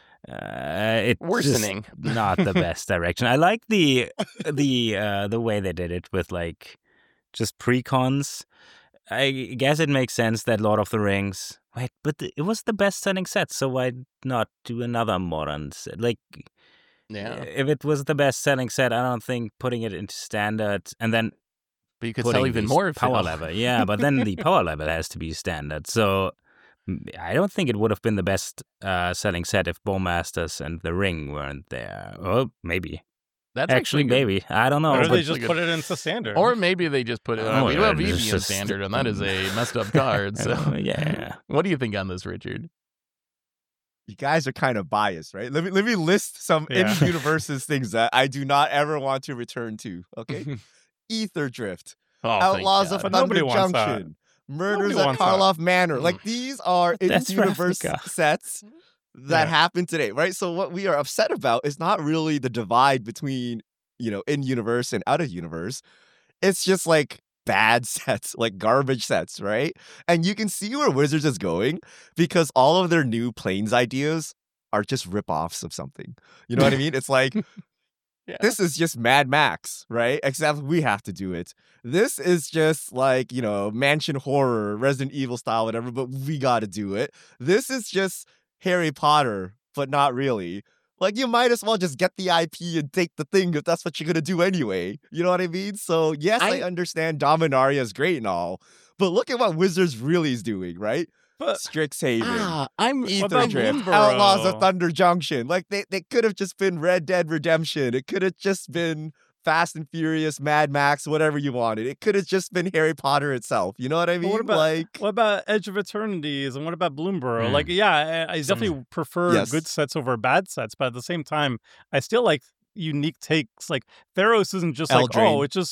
Uh, it's just Worsening. not the best direction. I like the the uh, the way they did it with like just precons. I guess it makes sense that Lord of the Rings. Wait, but th- it was the best-selling set, so why not do another modern set? Like, Yeah. if it was the best-selling set, I don't think putting it into standard and then But you could putting sell even these more power Phil. level. Yeah, but then the power level has to be standard. So mm, I don't think it would have been the best uh, selling set if Bowmasters and the Ring weren't there. Or maybe. That's Actually, good. maybe. I don't know. or that's they but- just actually put it into standard. Or maybe they just put it. Oh, Uh, we yeah, have it's Eevee in just- standard, and that is a messed up card. So Uh, yeah. what do you think on this, Richard? You guys are kind of biased, right? Let me let me list some Yeah. in universes things that I do not ever want to return to. Okay, Ether Drift, Oh, thank Outlaws of God. But nobody Thunder wants that. Junction, Murders Nobody at wants that. Karloff Manor. Mm. Like these are in That's universe Ravnica. sets that Yeah. happen today, right? So what we are upset about is not really the divide between you know in universe and out of universe. It's just like bad sets, like garbage sets, right? And you can see where Wizards is going because all of their new planes ideas are just rip-offs of something. You know what I mean? It's like Yeah. this is just Mad Max, right? Except we have to do it. This is just like, you know, mansion horror, Resident Evil style, whatever, but we got to do it. This is just Harry Potter, but not really. Like, you might as well just get the I P and take the thing if that's what you're going to do anyway. You know what I mean? So, yes, I, I- understand Dominaria is great and all, but look at what Wizards really is doing, right? But Strixhaven. Ah, I'm Ether about Drift, Bloomburrow? Outlaws of Thunder Junction. Like they, they could have just been Red Dead Redemption. It could have just been Fast and Furious, Mad Max, whatever you wanted. It could have just been Harry Potter itself. You know what I But mean? what about- like what about Edge of Eternities and what about Bloomborough? Mm. Like, yeah, I, I definitely prefer Yes. good sets over bad sets, but at the same time, I still like unique takes. Like Theros isn't just like, Eldraine. oh, it's just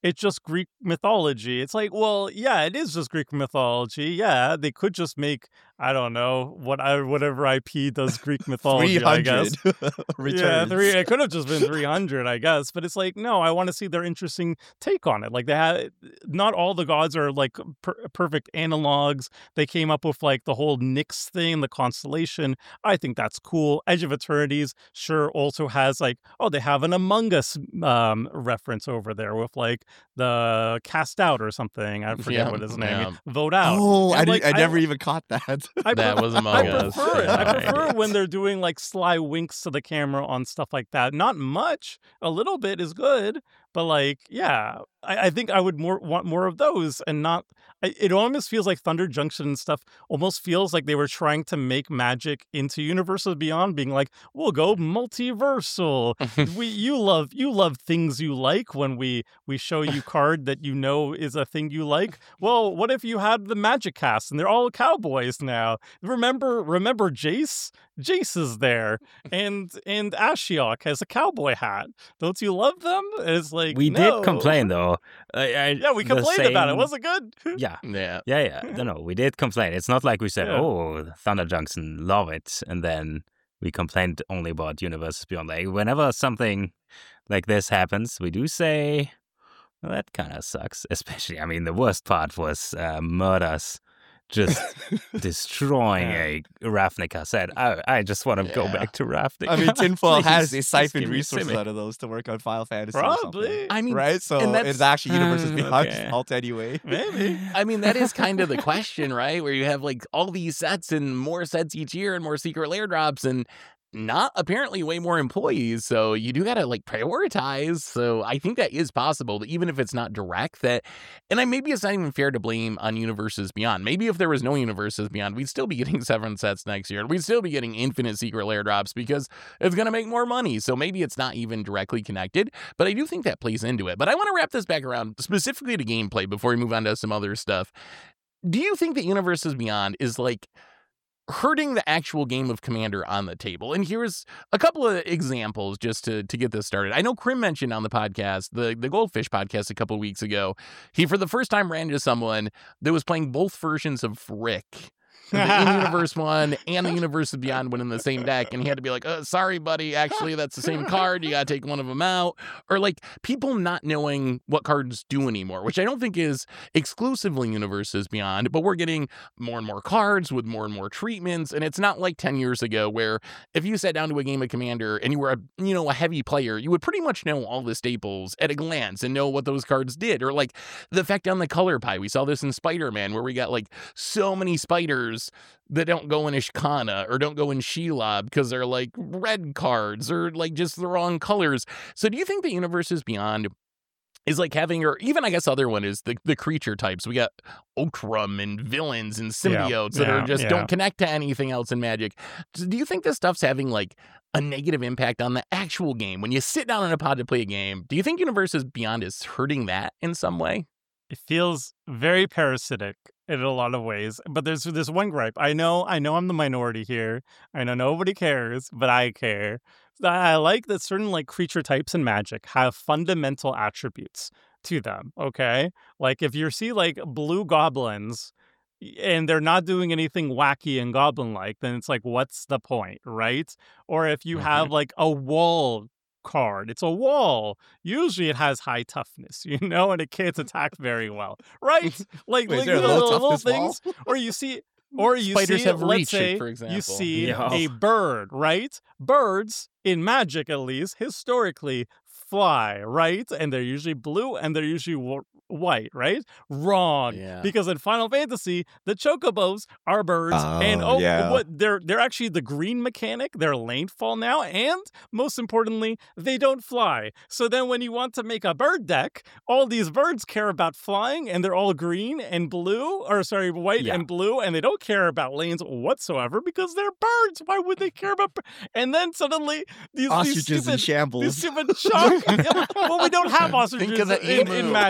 it's just Greek mythology. It's like, well, yeah, it is just Greek mythology. Yeah, they could just make, I don't know, what I, whatever I P does Greek mythology, I guess. returns. Yeah, three. It could have just been three hundred, I guess. But it's like, no, I want to see their interesting take on it. Like, they have, not all the gods are like per- perfect analogs. They came up with like the whole Nyx thing, the constellation. I think that's cool. Edge of Eternities, sure, also has like, oh, they have an Among Us um, reference over there with like the Cast Out or something. I forget Yeah, what his name yeah. is. Vote Out. Oh, And, I, like, didn't, I never I- even caught that. I That was Among I Us. prefer it. I Yeah. prefer when they're doing like sly winks to the camera on stuff like that. Not much. A little bit is good, but like, yeah, I, I think I would more want more of those, and not. I, it almost feels like Thunder Junction and stuff. Almost feels like they were trying to make Magic into Universes Beyond, being like, we'll go multiversal. we you love you love things you like when we we show you card that you know is a thing you like. Well, what if you had the Magic cast and they're all cowboys now? Remember remember Jace? Jace is there, and and Ashiok has a cowboy hat. Don't you love them? And it's like, we no. did complain though. I, I, Yeah, we the complained about it. same- Was it good? Yeah, Yeah. yeah, yeah. No, no, we did complain. It's not like we said, Yeah. "Oh, Thunder Junction, love it," and then we complained only about Universes Beyond. Like whenever something like this happens, we do say, well, "That kind of sucks." Especially, I mean, the worst part was uh, Murders just destroying a Ravnica set. I, I just want to go Yeah. back to Ravnica. I mean, Tinfoil has Please, they just siphoned give me resources Simic. out of those to work on Final Fantasy. Or Probably. something, I mean, right? So and that's- it's actually Universes Uh, Beyond okay. fault anyway. Maybe. I mean, that is kind of the question, right? Where you have like all these sets and more sets each year and more secret lair drops and not apparently way more employees. So you do got to like prioritize. So I think that is possible, that even if it's not direct, that, and I maybe it's not even fair to blame on Universes Beyond. Maybe if there was no Universes Beyond, we'd still be getting seven sets next year and we'd still be getting infinite secret lair drops because it's going to make more money. So maybe it's not even directly connected, but I do think that plays into it. But I want to wrap this back around specifically to gameplay before we move on to some other stuff. Do you think that Universes Beyond is like hurting the actual game of Commander on the table? And here's a couple of examples just to, to get this started. I know Krim mentioned on the podcast, the, the Goldfish podcast a couple of weeks ago, he for the first time ran into someone that was playing both versions of Rick. The in-universe one and the Universes Beyond one in the same deck, and he had to be like, uh, sorry, buddy, actually, that's the same card. You gotta take one of them out. Or like people not knowing what cards do anymore, which I don't think is exclusively Universes Beyond, but we're getting more and more cards with more and more treatments, and it's not like ten years ago where if you sat down to a game of Commander and you were a, you know, a heavy player, you would pretty much know all the staples at a glance and know what those cards did. Or like the effect on the color pie. We saw this in Spider-Man where we got like so many spiders that don't go in Ishkana or don't go in Shelob because they're like red cards or like just the wrong colors. So do you think the Universes Beyond is like having, or even I guess other one is the, the creature types. We got Okrum and villains and symbiotes that yeah, are just yeah. don't connect to anything else in Magic. Do you think this stuff's having like a negative impact on the actual game? When you sit down in a pod to play a game, do you think Universes Beyond is hurting that in some way? It feels very parasitic in a lot of ways. But there's this one gripe. I know, I know I'm the minority here. I know nobody cares, but I care. I like that certain like creature types in Magic have fundamental attributes to them, okay? Like if you see like blue goblins and they're not doing anything wacky and goblin-like, then it's like, what's the point, right? Or if you Mhm. have like a wall card, it's a wall. Usually it has high toughness, you know, and it can't attack very well, right? Like, Wait, is like there a little, low little toughness wall? things. Or you see, or you Spiders see, have let's reach, say, for example. you see Yeah. a bird, right? Birds in Magic, at least historically, fly, right? And they're usually blue and they're usually w- white, right? Wrong. Yeah. Because in Final Fantasy, the chocobos are birds, and Oh, oh, yeah. what they're they're actually the green mechanic. They're landfall now, and most importantly, they don't fly. So then, when you want to make a bird deck, all these birds care about flying, and they're all green and blue, or sorry, white Yeah. and blue, and they don't care about lanes whatsoever because they're birds. Why would they care about? Bir- and then suddenly these these Ostriches stupid in shambles. these stupid shock. Yeah, well, we don't have ostriches Think of the in, emu. in Magic. And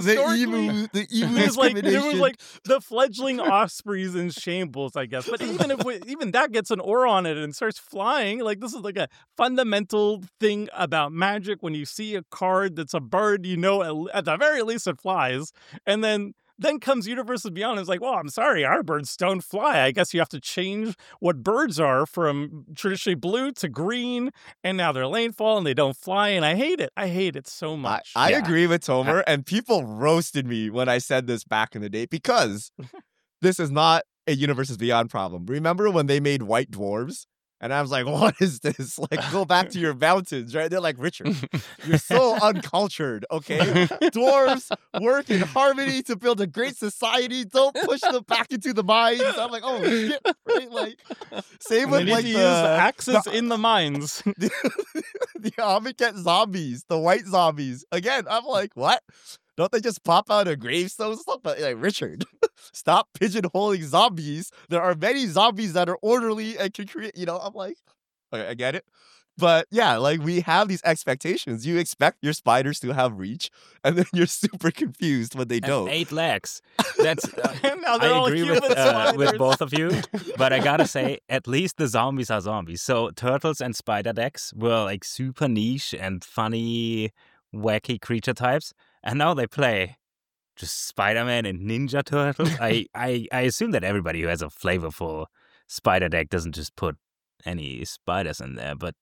the historically, emu, the emu there's like there was discrimination. like the fledgling ospreys in shambles, I guess. But even if we, even that gets an aura on it and starts flying, like this is like a fundamental thing about Magic. When you see a card that's a bird, you know at, at the very least it flies, and then. Then comes Universes Beyond. It's like, well, I'm sorry, our birds don't fly. I guess you have to change what birds are from traditionally blue to green, and now they're lanefall and they don't fly, and I hate it. I hate it so I, much. I Yeah. agree with Tomer, and people roasted me when I said this back in the day because this is not a Universes Beyond problem. Remember when they made white dwarves? And I was like, what is this? Like, go back to your mountains, right? They're like, Richard, you're so uncultured, okay? Dwarves work in harmony to build a great society. Don't push them back into the mines. I'm like, oh, shit, right? Like, same And with they need like to the, use axes the, in the mines. the, the Amonkhet zombies, the white zombies. Again, I'm like, what? Don't they just pop out a gravestone stuff? But like, Richard, stop pigeonholing zombies. There are many zombies that are orderly and can create, you know, I'm like, okay, I get it. But yeah, like we have these expectations. You expect your spiders to have reach, and then you're super confused when they And don't. eight legs. That's. Uh, And now they're I all agree human with uh, with spiders. both of you, but I gotta say, at least the zombies are zombies. So turtles and spider decks were like super niche and funny, wacky creature types, and now they play just Spider-Man and Ninja Turtles. I, I I assume that everybody who has a flavorful spider deck doesn't just put any spiders in there, but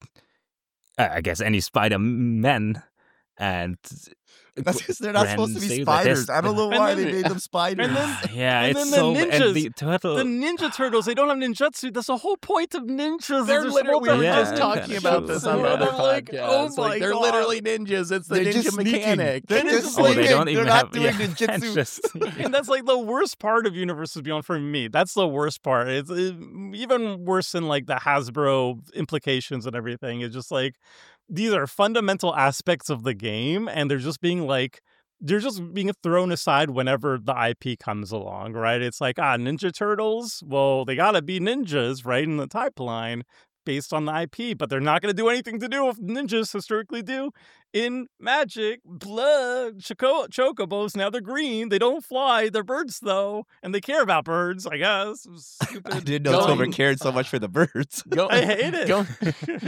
uh, I guess any Spider-Men and That's because they're not supposed to be spiders. I don't know And why then- they made them spiders. and then- yeah, and it's then the so ninjas, and the turtle. The Ninja Turtles, they don't have ninjutsu. That's the whole point of ninjas. They're is literally, we supposed were to Yeah, just have talking ninjutsu. about this on the other I'm like, podcast. oh my like, they're God. literally ninjas. It's the They're ninja just sneaking. mechanic. They're It just is- oh, they sneaking. don't even They're not have doing yeah, ninjutsu. just, And that's like the worst part of Universes Beyond for me. That's the worst part. It's it, even worse than like the Hasbro implications and everything. It's just like these are fundamental aspects of the game, and they're just being like they're just being thrown aside whenever the I P comes along, right? It's like ah, Ninja Turtles. Well, they gotta be ninjas, right? In the type line based on the I P, but they're not going to do anything to do with ninjas historically do in Magic. Blood, Choco- chocobos, now they're green. They don't fly. They're birds, though, and they care about birds, I guess. Stupid. I didn't know Going- Tomer cared so much for the birds. Go, I hate it. Go,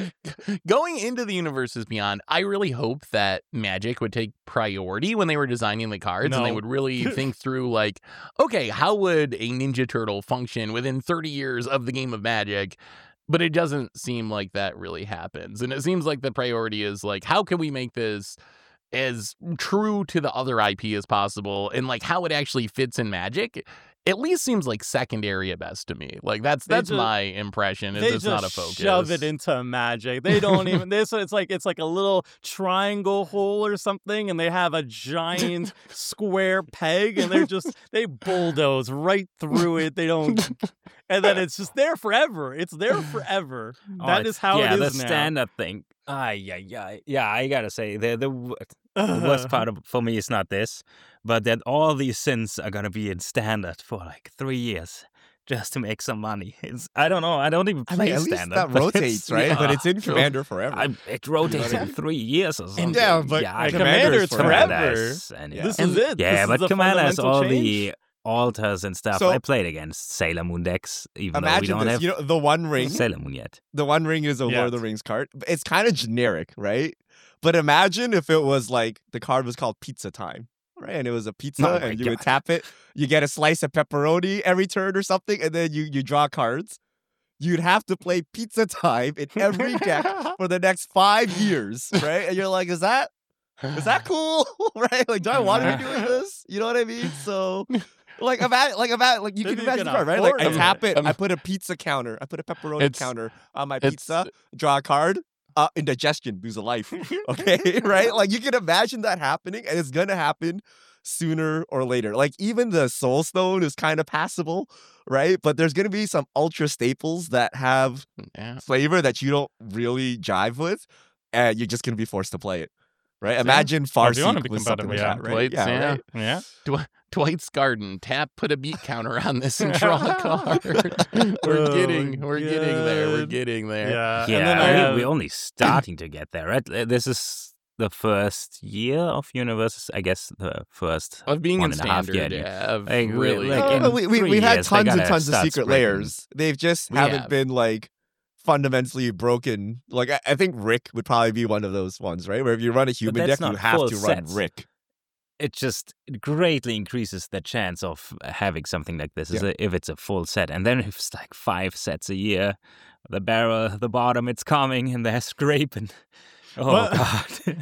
going into the Universes Beyond, I really hope that Magic would take priority when they were designing the cards, and they No. would really think through, like, okay, how would a Ninja Turtle function within thirty years of the game of Magic? But it doesn't seem like that really happens. And it seems like the priority is, like, how can we make this as true to the other I P as possible, and like how it actually fits in Magic at least seems like secondary at best to me. Like that's They that's just- my impression. Is They it's just not a focus. shove it into Magic. They don't even. This it's like it's like a little triangle hole or something, and they have a giant square peg, and they're just they bulldoze right through it. They don't, and then it's just there forever. It's there forever. Oh, That it's- is how yeah, it is the now. standard thing. Ah, yeah, yeah, yeah. I gotta say, the the, w- the worst part of, for me is not this, but that all these sins are gonna be in standard for like three years just to make some money. It's I don't know. I don't even I play mean, at least standard. that but it's- rotates, right? yeah. But it's in Commander forever. I, it rotates in three years or something. yeah, but yeah, I Commander, Commander it's is forever. Commander's and- Yeah. This And- is it. yeah, This is but the Commander has fundamental all change. the altars and stuff. So- I played against Sailor Moon decks, even though we Imagine don't this. have You know, the One Ring. Sailor Moon yet. The One Ring is a Lord of the Yes. Rings card. It's kind of generic, right? But imagine if it was like the card was called Pizza Time, right? And it was a pizza, Oh my and you would God. tap it. You get a slice of pepperoni every turn or something, and then you you draw cards. You'd have to play Pizza Time in every deck for the next five years, right? And you're like, is that is that cool, right? Like, do I want to be doing this? You know what I mean? So. Like about, like about, like you Maybe can you imagine can the card, right? Like I afford it. tap it, Um, I put a pizza counter, I put a pepperoni It's- counter on my it's- pizza, draw a card, uh, indigestion, lose a life. Okay, right? Like you can imagine that happening, and it's gonna happen sooner or later. Like even the Soul Stone is kind of passable, right? But there's gonna be some ultra staples that have Yeah. flavor that you don't really jive with, and you're just gonna be forced to play it. Right? Yeah. Imagine Well, if you wanna Farseek be was something like competitive, that, yeah. right? Dwight's, yeah. right? Yeah. Dw- Dwight's Garden. Tap, put a beat counter on this and draw a card. we're Oh, getting, we're getting there. We're God. getting there. Yeah. Yeah, And then I we- have, we're only starting to get there. Right? Uh, This is the first year of universes, I guess the first Of being one in and a half standard, year. yeah, of Like, we- really. like, No, in no, we, we, three we've had years, they tons and gotta tons of start secret spreading. layers. They've just We haven't have. been like fundamentally broken. Like I, I think Rick would probably be one of those ones, right? Where if you run a human that's deck, you not have full to run sets. Rick. It just it greatly increases the chance of having something like this Yeah. if it's a full set. And then if it's like five sets a year, the barrel, the bottom, it's coming, and there's scrape, and oh Well- god.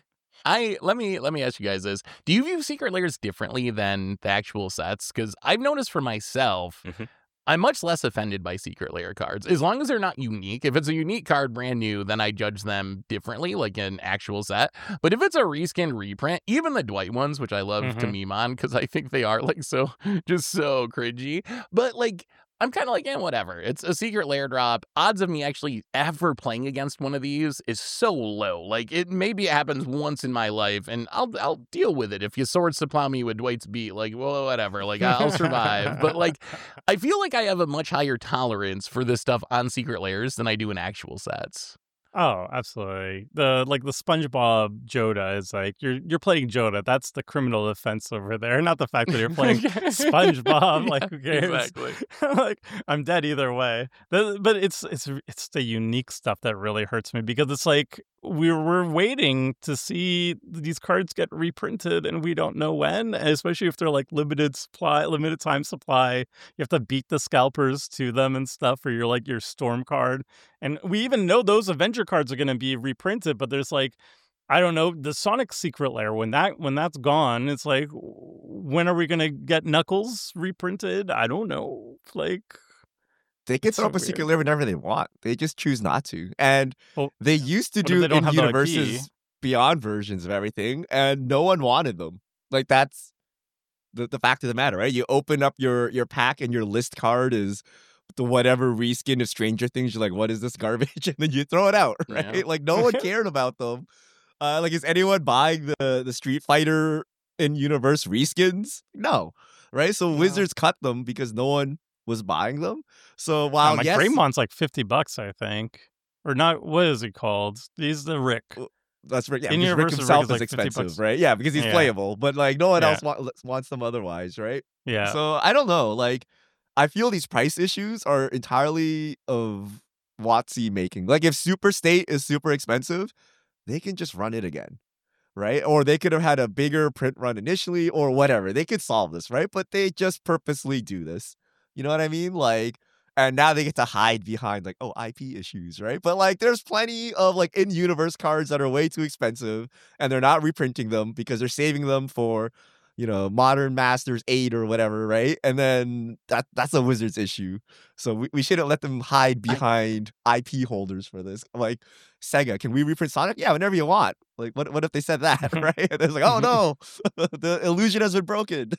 I let me let me ask you guys this: do you view secret layers differently than the actual sets? Because I've noticed for myself, Mhm. I'm much less offended by secret layer cards as long as they're not unique. If it's a unique card, brand new, then I judge them differently, like an actual set. But if it's a reskin reprint, even the Dwight ones, which I love to Mhm. meme on because I think they are like so just so cringy, but like. I'm kind of like, yeah, whatever. It's a secret layer drop. Odds of me actually ever playing against one of these is so low. Like, it maybe it happens once in my life, and I'll I'll deal with it. If you swords to plow me with Dwight's beat, like, well, whatever. Like, I'll survive. But like, I feel like I have a much higher tolerance for this stuff on secret layers than I do in actual sets. Oh, absolutely. The like the SpongeBob Joda is like you're you're playing Joda. That's the criminal offense over there, not the fact that you're playing SpongeBob. Like, who cares? Exactly. Like, I'm dead either way. The- But it's it's it's the unique stuff that really hurts me because it's like we're we're waiting to see these cards get reprinted and we don't know when, and especially if they're like limited supply, limited time supply. You have to beat the scalpers to them and stuff for your like your storm card. And we even know those Avenger cards are going to be reprinted, but there's like, I don't know, the Sonic Secret Lair, when that when that's gone, it's like, when are we going to get Knuckles reprinted? I don't know. Like, They can It's throw so up a secret weird. layer whenever they want. They just choose not to. And well, they used to What if do they don't in have the I P? universes beyond versions of everything, and no one wanted them. Like that's the, the fact of the matter, right? You open up your your pack and your list card is the whatever reskin of Stranger Things. You're like, what is this garbage? And then you throw it out, right? Yeah. Like no one cared about them. Uh, like, is anyone buying the the Street Fighter in universe reskins? No, right? So No. Wizards cut them because no one was buying them. So uh, while my yes, Greymon's like fifty bucks, I think. Or not, what is it called? He's the Rick. that's right. Yeah, In because Rick universe, Rick himself is is, like fifty expensive, bucks. right? Yeah, because he's Yeah. playable, but like no one Yeah. else wa- wants them otherwise, right? Yeah. So I don't know. Like, I feel these price issues are entirely of WotC making. Like, if Super State is super expensive, they can just run it again, right? Or they could have had a bigger print run initially, or whatever. They could solve this, right? But they just purposely do this. You know what I mean? Like, and now they get to hide behind like, oh, I P issues, right? But like, there's plenty of like in-universe cards that are way too expensive, and they're not reprinting them because they're saving them for, you know, Modern Masters eight or whatever, right? And then that that's a Wizards issue. So we, we shouldn't let them hide behind I P holders for this. Like, Sega, can we reprint Sonic? Yeah, whenever you want. Like, what what if they said that, right? And it's like, oh no, the illusion has been broken.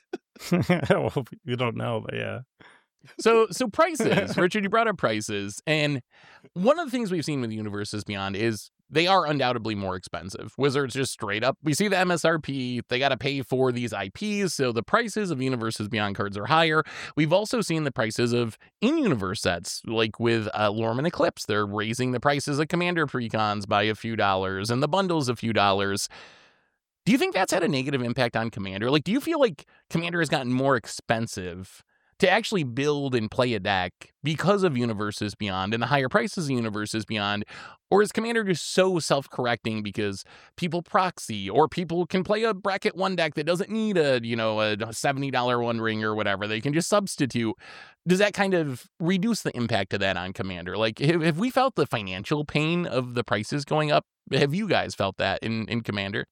Well, you don't know, but yeah. So, so prices, Richard, you brought up prices, and one of the things we've seen with Universes Beyond is they are undoubtedly more expensive. Wizards just straight up, we see the M S R P, they got to pay for these I Ps, so the prices of Universes Beyond cards are higher. We've also seen the prices of in-universe sets, like with uh, Lorman Eclipse, they're raising the prices of Commander Precons by a few dollars, and the bundles a few dollars. Do you think that's had a negative impact on Commander? Like, do you feel like Commander has gotten more expensive to actually build and play a deck because of Universes Beyond and the higher prices of Universes Beyond? Or is Commander just so self-correcting because people proxy, or people can play a bracket one deck that doesn't need a, you know, a seventy dollars one ring or whatever. They can just substitute. Does that kind of reduce the impact of that on Commander? Like, have, have we felt the financial pain of the prices going up? Have you guys felt that in, in Commander?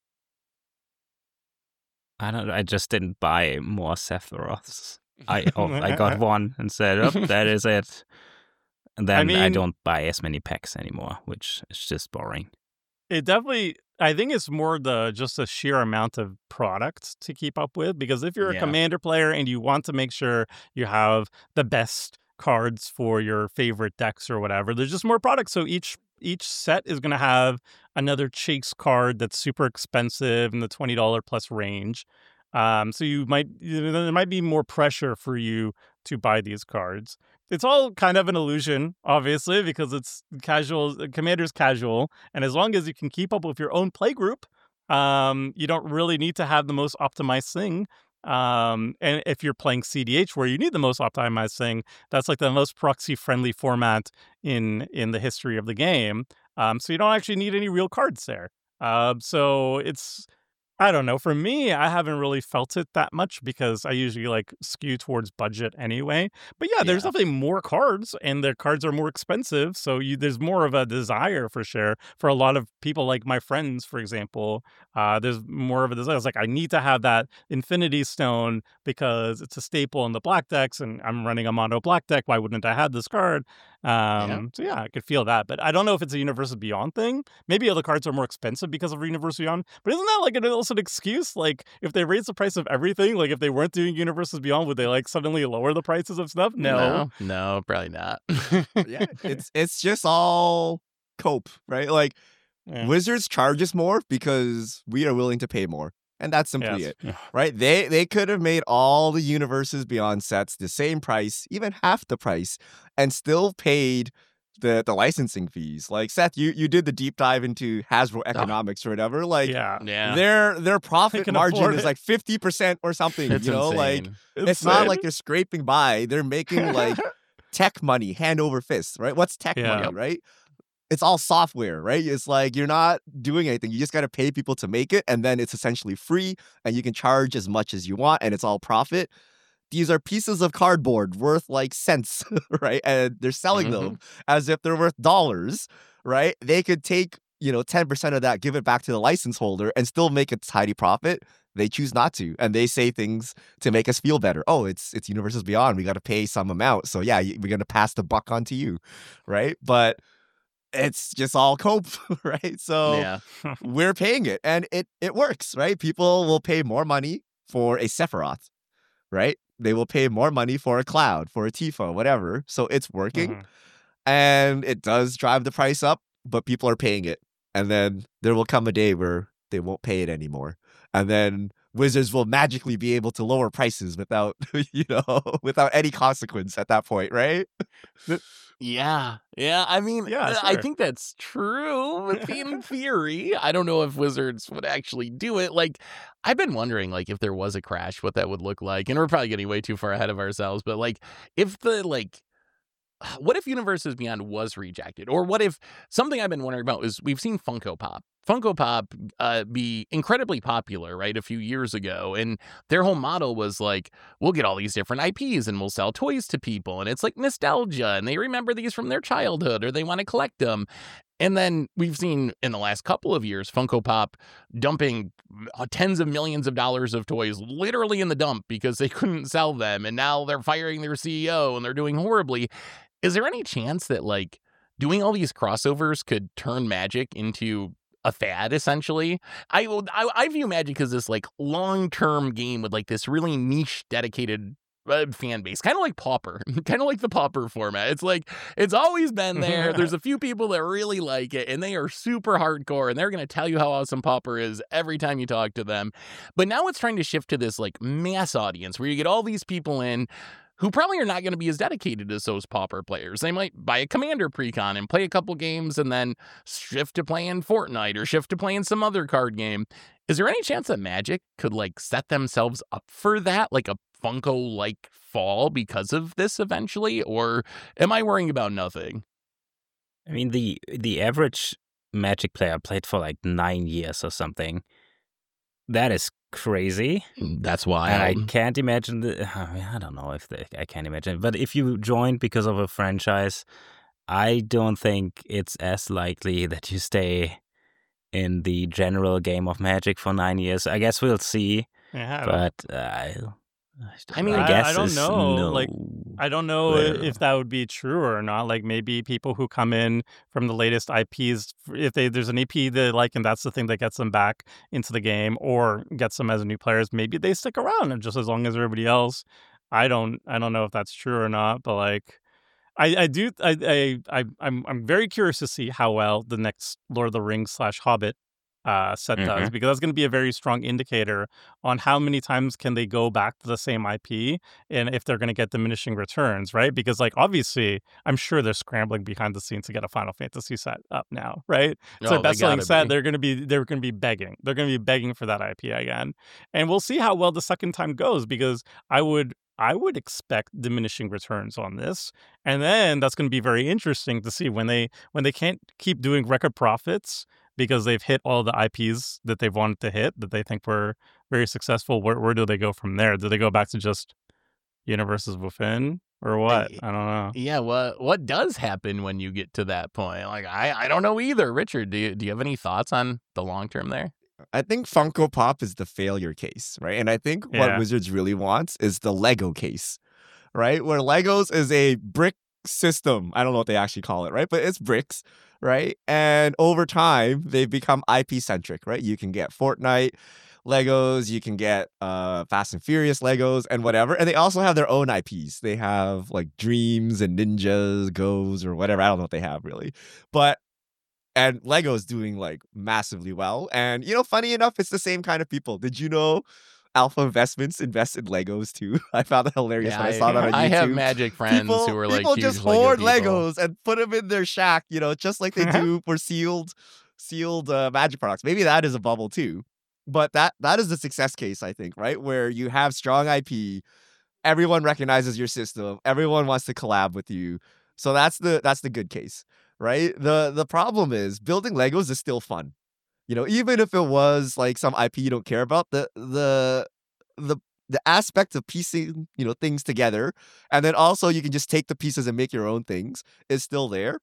I don't. I just didn't buy more Sephiroths. I oh, I got one and said, "Oh, that is it." And then I, mean- don't buy as many packs anymore, which is just boring. It definitely, I think it's more the just the sheer amount of product to keep up with. Because if you're Yeah. a Commander player and you want to make sure you have the best cards for your favorite decks or whatever, there's just more products. So each each set is going to have another chase card that's super expensive in the twenty dollars plus range. Um, so you might you know, there might be more pressure for you to buy these cards. it's all kind of an illusion, obviously, because it's casual. Commander's casual, and as long as you can keep up with your own play group, um, you don't really need to have the most optimized thing. Um, and if you're playing C D H, where you need the most optimized thing, that's like the most proxy-friendly format in in the history of the game. Um, so you don't actually need any real cards there. Uh, so it's I don't know. For me, I haven't really felt it that much because I usually like skew towards budget anyway. But yeah, there's Yeah. definitely more cards, and the cards are more expensive. So you, there's more of a desire for sure for a lot of people, like my friends, for example. Uh, there's more of a desire. It's like I need to have that Infinity Stone because it's a staple in the black decks, and I'm running a mono black deck. Why wouldn't I have this card? Um, So yeah, I could feel that. But I don't know if it's a Universes Beyond thing. Maybe other cards are more expensive because of Universes Beyond. But isn't that like an, also an excuse? Like if they raise the price of everything, like if they weren't doing Universes Beyond, would they like suddenly lower the prices of stuff? No. no, no, probably not. Yeah, it's it's just all cope, right? Like Yeah. Wizards charges more because we are willing to pay more. And that's simply Yes. it, right? They they could have made all the Universes Beyond sets the same price, even half the price, and still paid the the licensing fees. Like Seth, you you did the deep dive into Hasbro economics or whatever. Like Yeah. yeah, their their profit can margin afford is it. like fifty percent or something. it's you know, like insane. it's not like they're scraping by. They're making like tech money hand over fist, right? What's tech Yeah. money, Yep. right? It's all software, right? It's like you're not doing anything. You just got to pay people to make it, and then it's essentially free, and you can charge as much as you want, and it's all profit. These are pieces of cardboard worth like cents, right? And they're selling Mhm. them as if they're worth dollars, right? They could take, you know, ten percent of that, give it back to the license holder, and still make a tidy profit. They choose not to, and they say things to make us feel better. Oh, it's it's Universes Beyond. We got to pay some amount, so yeah, y- we're gonna pass the buck on to you, right? But it's just all cope, right? So Yeah, we're paying it, and it it works, right? People will pay more money for a Sephiroth, right? They will pay more money for a Cloud, for a Tifa, whatever. So it's working, Mhm. and it does drive the price up, but people are paying it. And then there will come a day where they won't pay it anymore. And then Wizards will magically be able to lower prices without, you know, without any consequence at that point, right? yeah, yeah. I mean, Yeah, uh, I sure. think that's true. But in theory, I don't know if Wizards would actually do it. Like, I've been wondering, like, if there was a crash, what that would look like. And we're probably getting way too far ahead of ourselves. But like, if the like. What if Universes Beyond was rejected? Or what if something I've been wondering about is we've seen Funko Pop. Funko Pop uh, be incredibly popular, right, a few years ago. And their whole model was like, we'll get all these different I Ps and we'll sell toys to people. And it's like nostalgia. And they remember these from their childhood or they want to collect them. And then we've seen in the last couple of years, Funko Pop dumping uh, tens of millions of dollars of toys literally in the dump because they couldn't sell them. And now they're firing their C E O and they're doing horribly. Is there any chance that like doing all these crossovers could turn Magic into a fad, essentially? I will- I, I view Magic as this like long-term game with like this really niche, dedicated uh, fan base, kind of like Pauper, kind of like the Pauper format. It's like it's always been there. There's a few people that really like it, and they are super hardcore, and they're going to tell you how awesome Pauper is every time you talk to them. But now it's trying to shift to this like mass audience where you get all these people in who probably are not going to be as dedicated as those Pauper players. They might buy a Commander precon and play a couple games and then shift to playing Fortnite or shift to playing some other card game. Is there any chance that Magic could like set themselves up for that, like a Funko-like fall because of this eventually? Or am I worrying about nothing? I mean, the the average Magic player played for like nine years or something. That is crazy. That's And why I can't imagine the. I, mean, I don't know if the, I can't imagine. But if you joined because of a franchise, I don't think it's as likely that you stay in the general game of Magic for nine years. I guess we'll see. Yeah, I don't- But uh, I, I mean, I I- guess I don't it's know, no. like, I don't know Well. if that would be true or not. Like maybe people who come in from the latest I Ps, if they there's an E P they like, and that's the thing that gets them back into the game or gets them as new players, maybe they stick around and just as long as everybody else. I don't I don't know if that's true or not, but like I, I do I, I I I'm I'm very curious to see how well the next Lord of the Rings slash Hobbit uh, set does, Mhm. because that's going to be a very strong indicator on how many times can they go back to the same I P and if they're going to get diminishing returns, right? Because like obviously, I'm sure they're scrambling behind the scenes to get a Final Fantasy set up now, right? It's their Oh, they best selling gotta set. be. They're going to be they're going to be begging. They're going to be begging for that I P again, and we'll see how well the second time goes, because I would. I would expect diminishing returns on this, and then that's going to be very interesting to see when they when they can't keep doing record profits because they've hit all the I Ps that they've wanted to hit that they think were very successful. Where where do they go from there? Do they go back to just universes within or what? I- I don't know. Yeah, what what does happen when you get to that point? Like, I, I don't know either. Richard, do you, do you have any thoughts on the long term there? I think Funko Pop is the failure case, right? And I think what Yeah. Wizards really wants is the Lego case, right? Where Legos is a brick system. I don't know what they actually call it, right? But it's bricks, right? And over time, they've become I P centric, right? You can get Fortnite Legos, you can get uh, Fast and Furious Legos, and whatever. And they also have their own I Ps. They have like Dreams and Ninjas, Goes, or whatever. I don't know what they have really, but and Lego's doing like massively well. And you know, funny enough, it's the same kind of people. Did you know Alpha Investments invest in Legos too? I found that hilarious Yeah, when I, saw that on YouTube. I have Magic friends people, who are like people huge just Lego hoard people. Legos and put them in their shack, you know, just like they do for sealed, sealed uh, Magic products. Maybe that is a bubble too, but that that is the success case, I think, right? Where you have strong I P, everyone recognizes your system, everyone wants to collab with you. So that's the that's the good case, right? The the problem is building Legos is still fun. You know, even if it was like some I P you don't care about, the the the the aspect of piecing, you know, things together, and then also you can just take the pieces and make your own things is still there.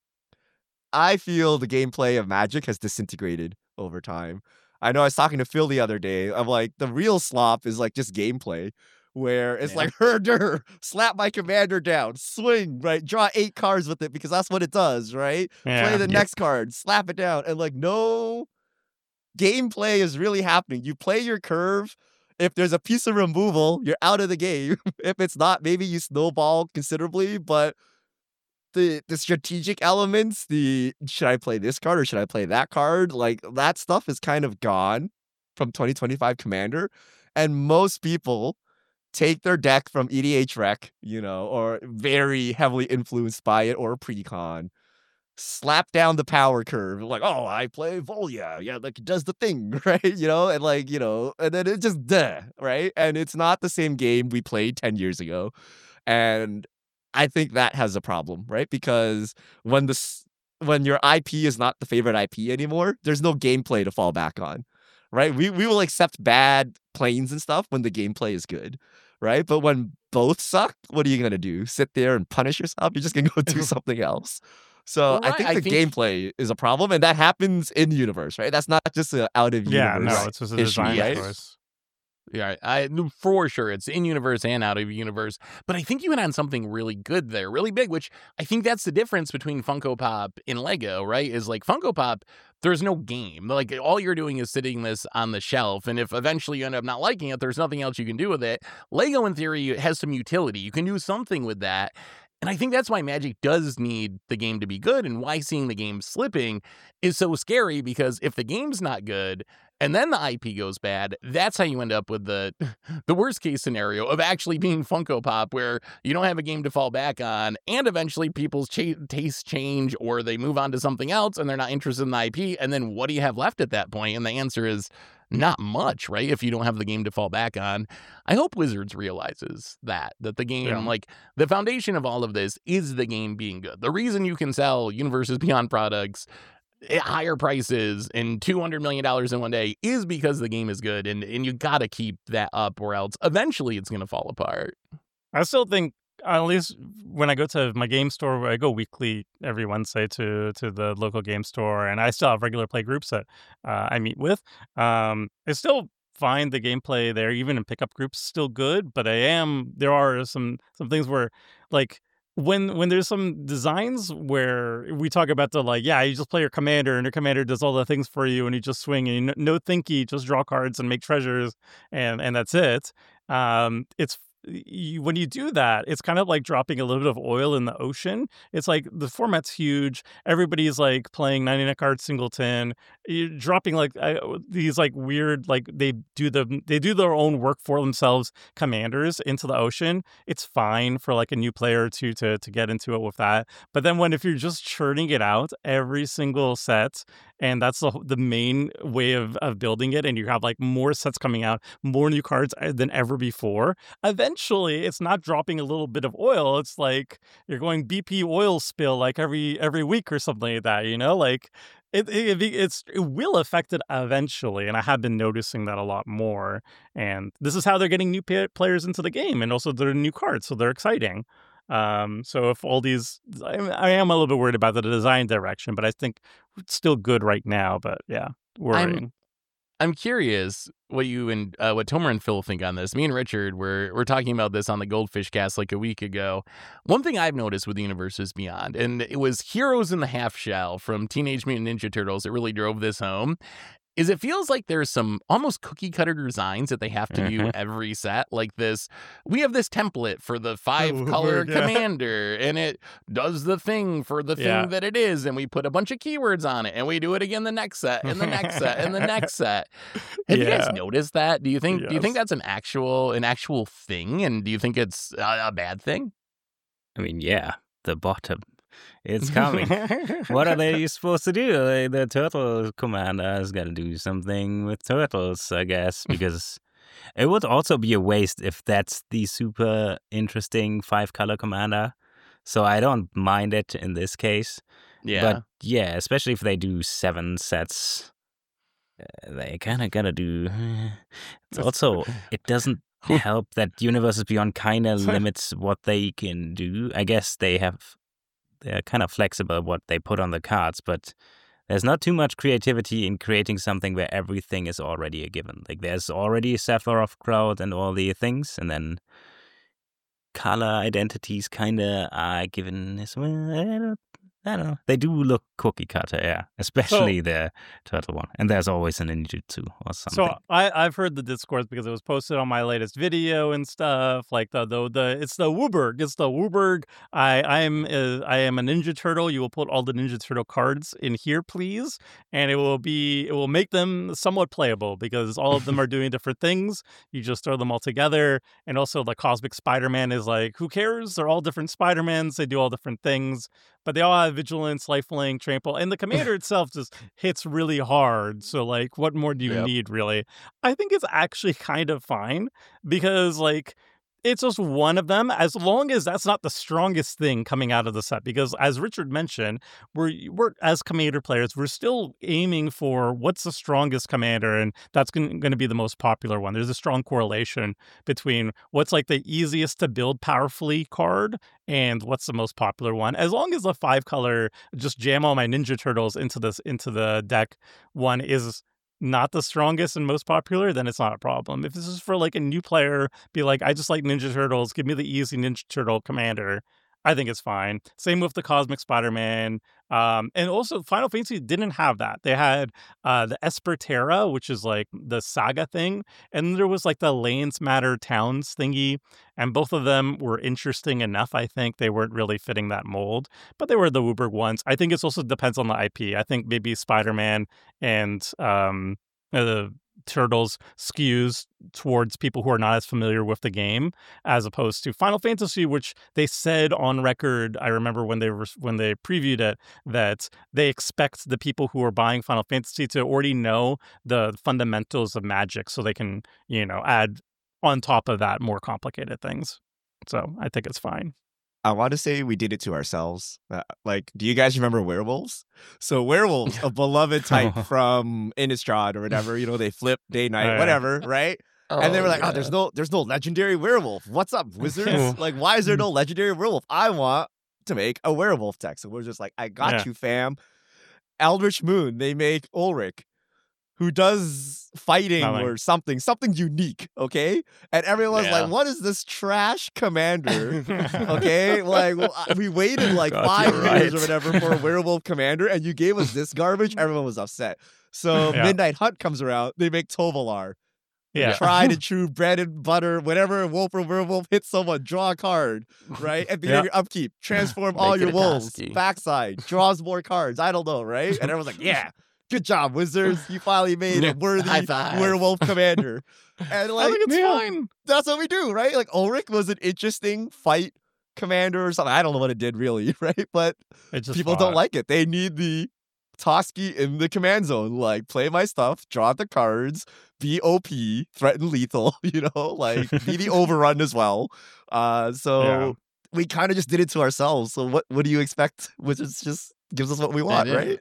I feel the gameplay of Magic has disintegrated over time. I know I was talking to Phil the other day. I'm like, the real slop is like just gameplay, where it's Yeah. like herder, slap my commander down, swing, right? Draw eight cards with it because that's what it does, right? Yeah. Play the Yep. next card, slap it down, and like no gameplay is really happening. You play your curve. If there's a piece of removal, you're out of the game. If it's not, maybe you snowball considerably, but the the strategic elements, the should I play this card or should I play that card? Like that stuff is kind of gone from twenty twenty-five Commander. And most people take their deck from E D H Rec, you know, or very heavily influenced by it, or Precon, slap down the power curve, like, oh, I play Volya. Yeah, like it does the thing, right? You know, and like, you know, and then it just duh, right? And it's not the same game we played ten years ago. And I think that has a problem, right? Because when this when your I P is not the favorite I P anymore, there's no gameplay to fall back on. Right? We we will accept bad planes and stuff when the gameplay is good. Right? But when both suck, what are you gonna do? Sit there and punish yourself? You're just gonna go do something else. So I Right, think I the think- gameplay is a problem, and that happens in universe, right? That's not just an out of Yeah, universe. no, it's just a issue, design right? choice. Yeah, I for sure it's in universe and out of universe. But I think you hit on something really good there, really big, which I think that's the difference between Funko Pop and Lego, right? Is like Funko Pop, there's no game. Like all you're doing is sitting this on the shelf, and if eventually you end up not liking it, there's nothing else you can do with it. Lego, in theory, has some utility. You can do something with that. And I think that's why Magic does need the game to be good, and why seeing the game slipping is so scary, because if the game's not good and then the I P goes bad, that's how you end up with the the worst case scenario of actually being Funko Pop, where you don't have a game to fall back on, and eventually people's cha- tastes change, or they move on to something else and they're not interested in the I P, and then what do you have left at that point? And the answer is not much, right? If you don't have the game to fall back on. I hope Wizards realizes that, that the game, Yeah. like the foundation of all of this is the game being good. The reason you can sell Universes Beyond products at higher prices and two hundred million dollars in one day is because the game is good, and, and you got to keep that up, or else eventually it's going to fall apart. I still think, at least when I go to my game store, where I go weekly every Wednesday to to the local game store, and I still have regular play groups that uh, I meet with. Um, I still find the gameplay there, even in pickup groups, still good. But I am there are some some things where, like, when when there's some designs where we talk about the, like, yeah, you just play your commander and your commander does all the things for you, and you just swing and you no, no thinky, just draw cards and make treasures, and and that's it. Um, it's you, when you do that, it's kind of like dropping a little bit of oil in the ocean. It's like the format's huge. Everybody's like playing ninety-nine card singleton. You're dropping like uh, these like weird like they do the they do their own work for themselves commanders into the ocean. It's fine for like a new player or two to to get into it with that. But then when if you're just churning it out every single set, and that's the the main way of of building it, and you have like more sets coming out, more new cards than ever before. Eventually, it's not dropping a little bit of oil. It's like you're going B P oil spill like every every week or something like that. You know, like it it, it's it will affect it eventually, and I have been noticing that a lot more. And this is how they're getting new pa- players into the game, and also they're new cards, so they're exciting. Um, so if all these, I, I am a little bit worried about the design direction, but I think it's still good right now. But yeah, worrying. I'm I'm curious what you and uh, what Tomer and Phil think on this. Me and Richard were were talking about this on the Goldfish Cast like a week ago. One thing I've noticed with Universes Beyond, and it was Heroes in the Half Shell from Teenage Mutant Ninja Turtles that really drove this home, is it feels like there's some almost cookie cutter designs that they have to do every set. Like this, we have this template for the five color yeah. commander, and it does the thing for the thing Yeah. that it is, and we put a bunch of keywords on it, and we do it again the next set, and the next set, and the next set. Have you guys Yeah. noticed that? Do you think? Do you think Yes. that's an actual an actual thing, and do you think it's a, a bad thing? I mean, yeah, the bottom. It's coming. What are they supposed to do? Like, the turtle commander is going to do something with turtles, I guess, because it would also be a waste if that's the super interesting five color commander. So I don't mind it in this case. Yeah. But yeah, especially if they do seven sets, uh, they kind of gotta do. It's also, it doesn't help that Universes Beyond kind of limits what they can do. I guess they have. They're kind of flexible what they put on the cards, but there's not too much creativity in creating something where everything is already a given. Like there's already Sephiroth crowd and all the things, and then color identities kind of are given as well. I don't, I don't know. They do look cookie cutter, yeah, especially the turtle one. And there's always an ninjutsu or something. So I, I've heard the discourse because it was posted on my latest video and stuff. Like the the, the it's the Wooburg. It's the Wooburg. I I am a, I am a Ninja Turtle. You will put all the Ninja Turtle cards in here, please, and it will be it will make them somewhat playable because all of them are doing different things. You just throw them all together, and also the Cosmic Spider-Man is like, who cares? They're all different Spider-Mans. They do all different things, but they all have vigilance, lifelink, trample, and the commander itself just hits really hard. So like, what more do you Yep. need, really? I think it's actually kind of fine because like it's just one of them, as long as that's not the strongest thing coming out of the set. Because as Richard mentioned, we're we're as commander players, we're still aiming for what's the strongest commander, and that's going to be the most popular one. There's a strong correlation between what's like the easiest to build powerfully card and what's the most popular one. As long as the five color just jam all my Ninja Turtles into this into the deck one is not the strongest and most popular, then it's not a problem. If this is for like a new player, be like, I just like Ninja Turtles, give me the easy Ninja Turtle commander, I think it's fine. Same with the Cosmic Spider-Man. Um, and also Final Fantasy didn't have that. They had uh, the Esper Terra, which is like the saga thing. And there was like the Lands Matter Towns thingy. And both of them were interesting enough, I think. They weren't really fitting that mold, but they were the Wooburg ones. I think it also depends on the I P. I think maybe Spider-Man and um, uh, Turtles skews towards people who are not as familiar with the game, as opposed to Final Fantasy, which they said on record. I remember when they were when they previewed it that they expect the people who are buying Final Fantasy to already know the fundamentals of Magic, so they can, you know, add on top of that more complicated things. So I think it's fine. I want to say we did it to ourselves. Uh, like, do you guys remember werewolves? So werewolves, a beloved type from Innistrad or whatever. You know, they flip day, night, Oh, yeah. whatever, right? and they were like, "Oh, there's no, there's no legendary werewolf. What's up, wizards? Like, why is there no legendary werewolf? I want to make a werewolf deck." So we're just like, "I got Yeah. you, fam." Eldritch Moon, they make Ulrich, who does fighting Nothing. or something, something unique, okay? And everyone's Yeah. like, "What is this trash commander?" Okay, like well, I- we waited like God, five you're years or right. whatever for a werewolf commander, and you gave us this garbage. Everyone was upset. So Yeah. Midnight Hunt comes around, they make Tovolar. Yeah. tried and true bread and butter. Whenever wolf or werewolf hits someone, draw a card, right? At the beginning Yeah. of your upkeep, transform all Make your it a wolves. Toski. Backside, draws more cards. I don't know, right? And everyone's like, yeah, good job, Wizards. You finally made Yeah. a worthy High five. werewolf commander. And I like, think it's Yeah. fine. that's what we do, right? Like Ulrich was an interesting fight commander or something. I don't know what it did really, right? But It just people fought. don't like it. They need the Toski in the command zone. Like, play my stuff, draw the cards, be O P, threaten lethal, you know, like be the overrun as well. Uh, so Yeah. we kind of just did it to ourselves. So what what do you expect? Which is just gives us what we want, Yeah. right?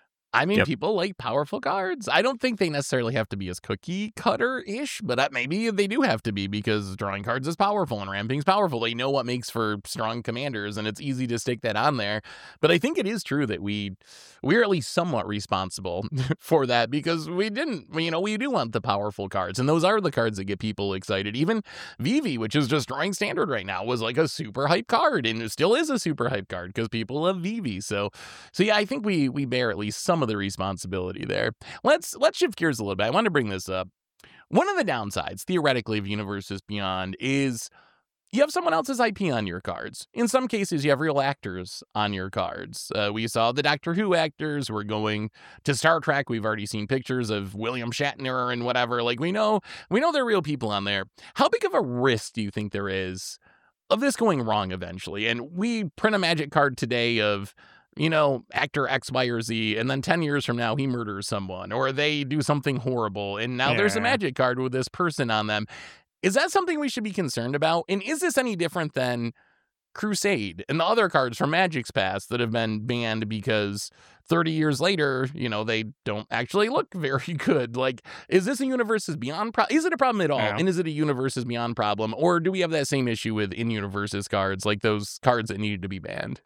I mean, Yep. people like powerful cards. I don't think they necessarily have to be as cookie cutter ish, but that maybe they do have to be because drawing cards is powerful and ramping's powerful. They know what makes for strong commanders, and it's easy to stick that on there. But I think it is true that we we're at least somewhat responsible for that because we didn't, you know, we do want the powerful cards, and those are the cards that get people excited. Even Vivi, which is just drawing standard right now, was like a super hype card, and it still is a super hype card because people love Vivi. So, so yeah, I think we we bear at least some of the responsibility there. Let's let's shift gears a little bit. I want to bring this up. One of the downsides, theoretically, of Universes Beyond is you have someone else's I P on your cards. In some cases, you have real actors on your cards. Uh, we saw the Doctor Who actors. We're going to Star Trek. We've already seen pictures of William Shatner and whatever. Like we know, we know there are real people on there. How big of a risk do you think there is of this going wrong eventually? And we print a Magic card today of, you know, actor X, Y, or Z, and then ten years from now, he murders someone, or they do something horrible, and now there's a Yeah. Magic card with this person on them. Is that something we should be concerned about? And is this any different than Crusade and the other cards from Magic's past that have been banned because thirty years later, you know, they don't actually look very good? Like, is this a Universes Beyond problem? Is it a problem at all? Yeah. And is it a Universes Beyond problem? Or do we have that same issue with in-universes cards, like those cards that needed to be banned?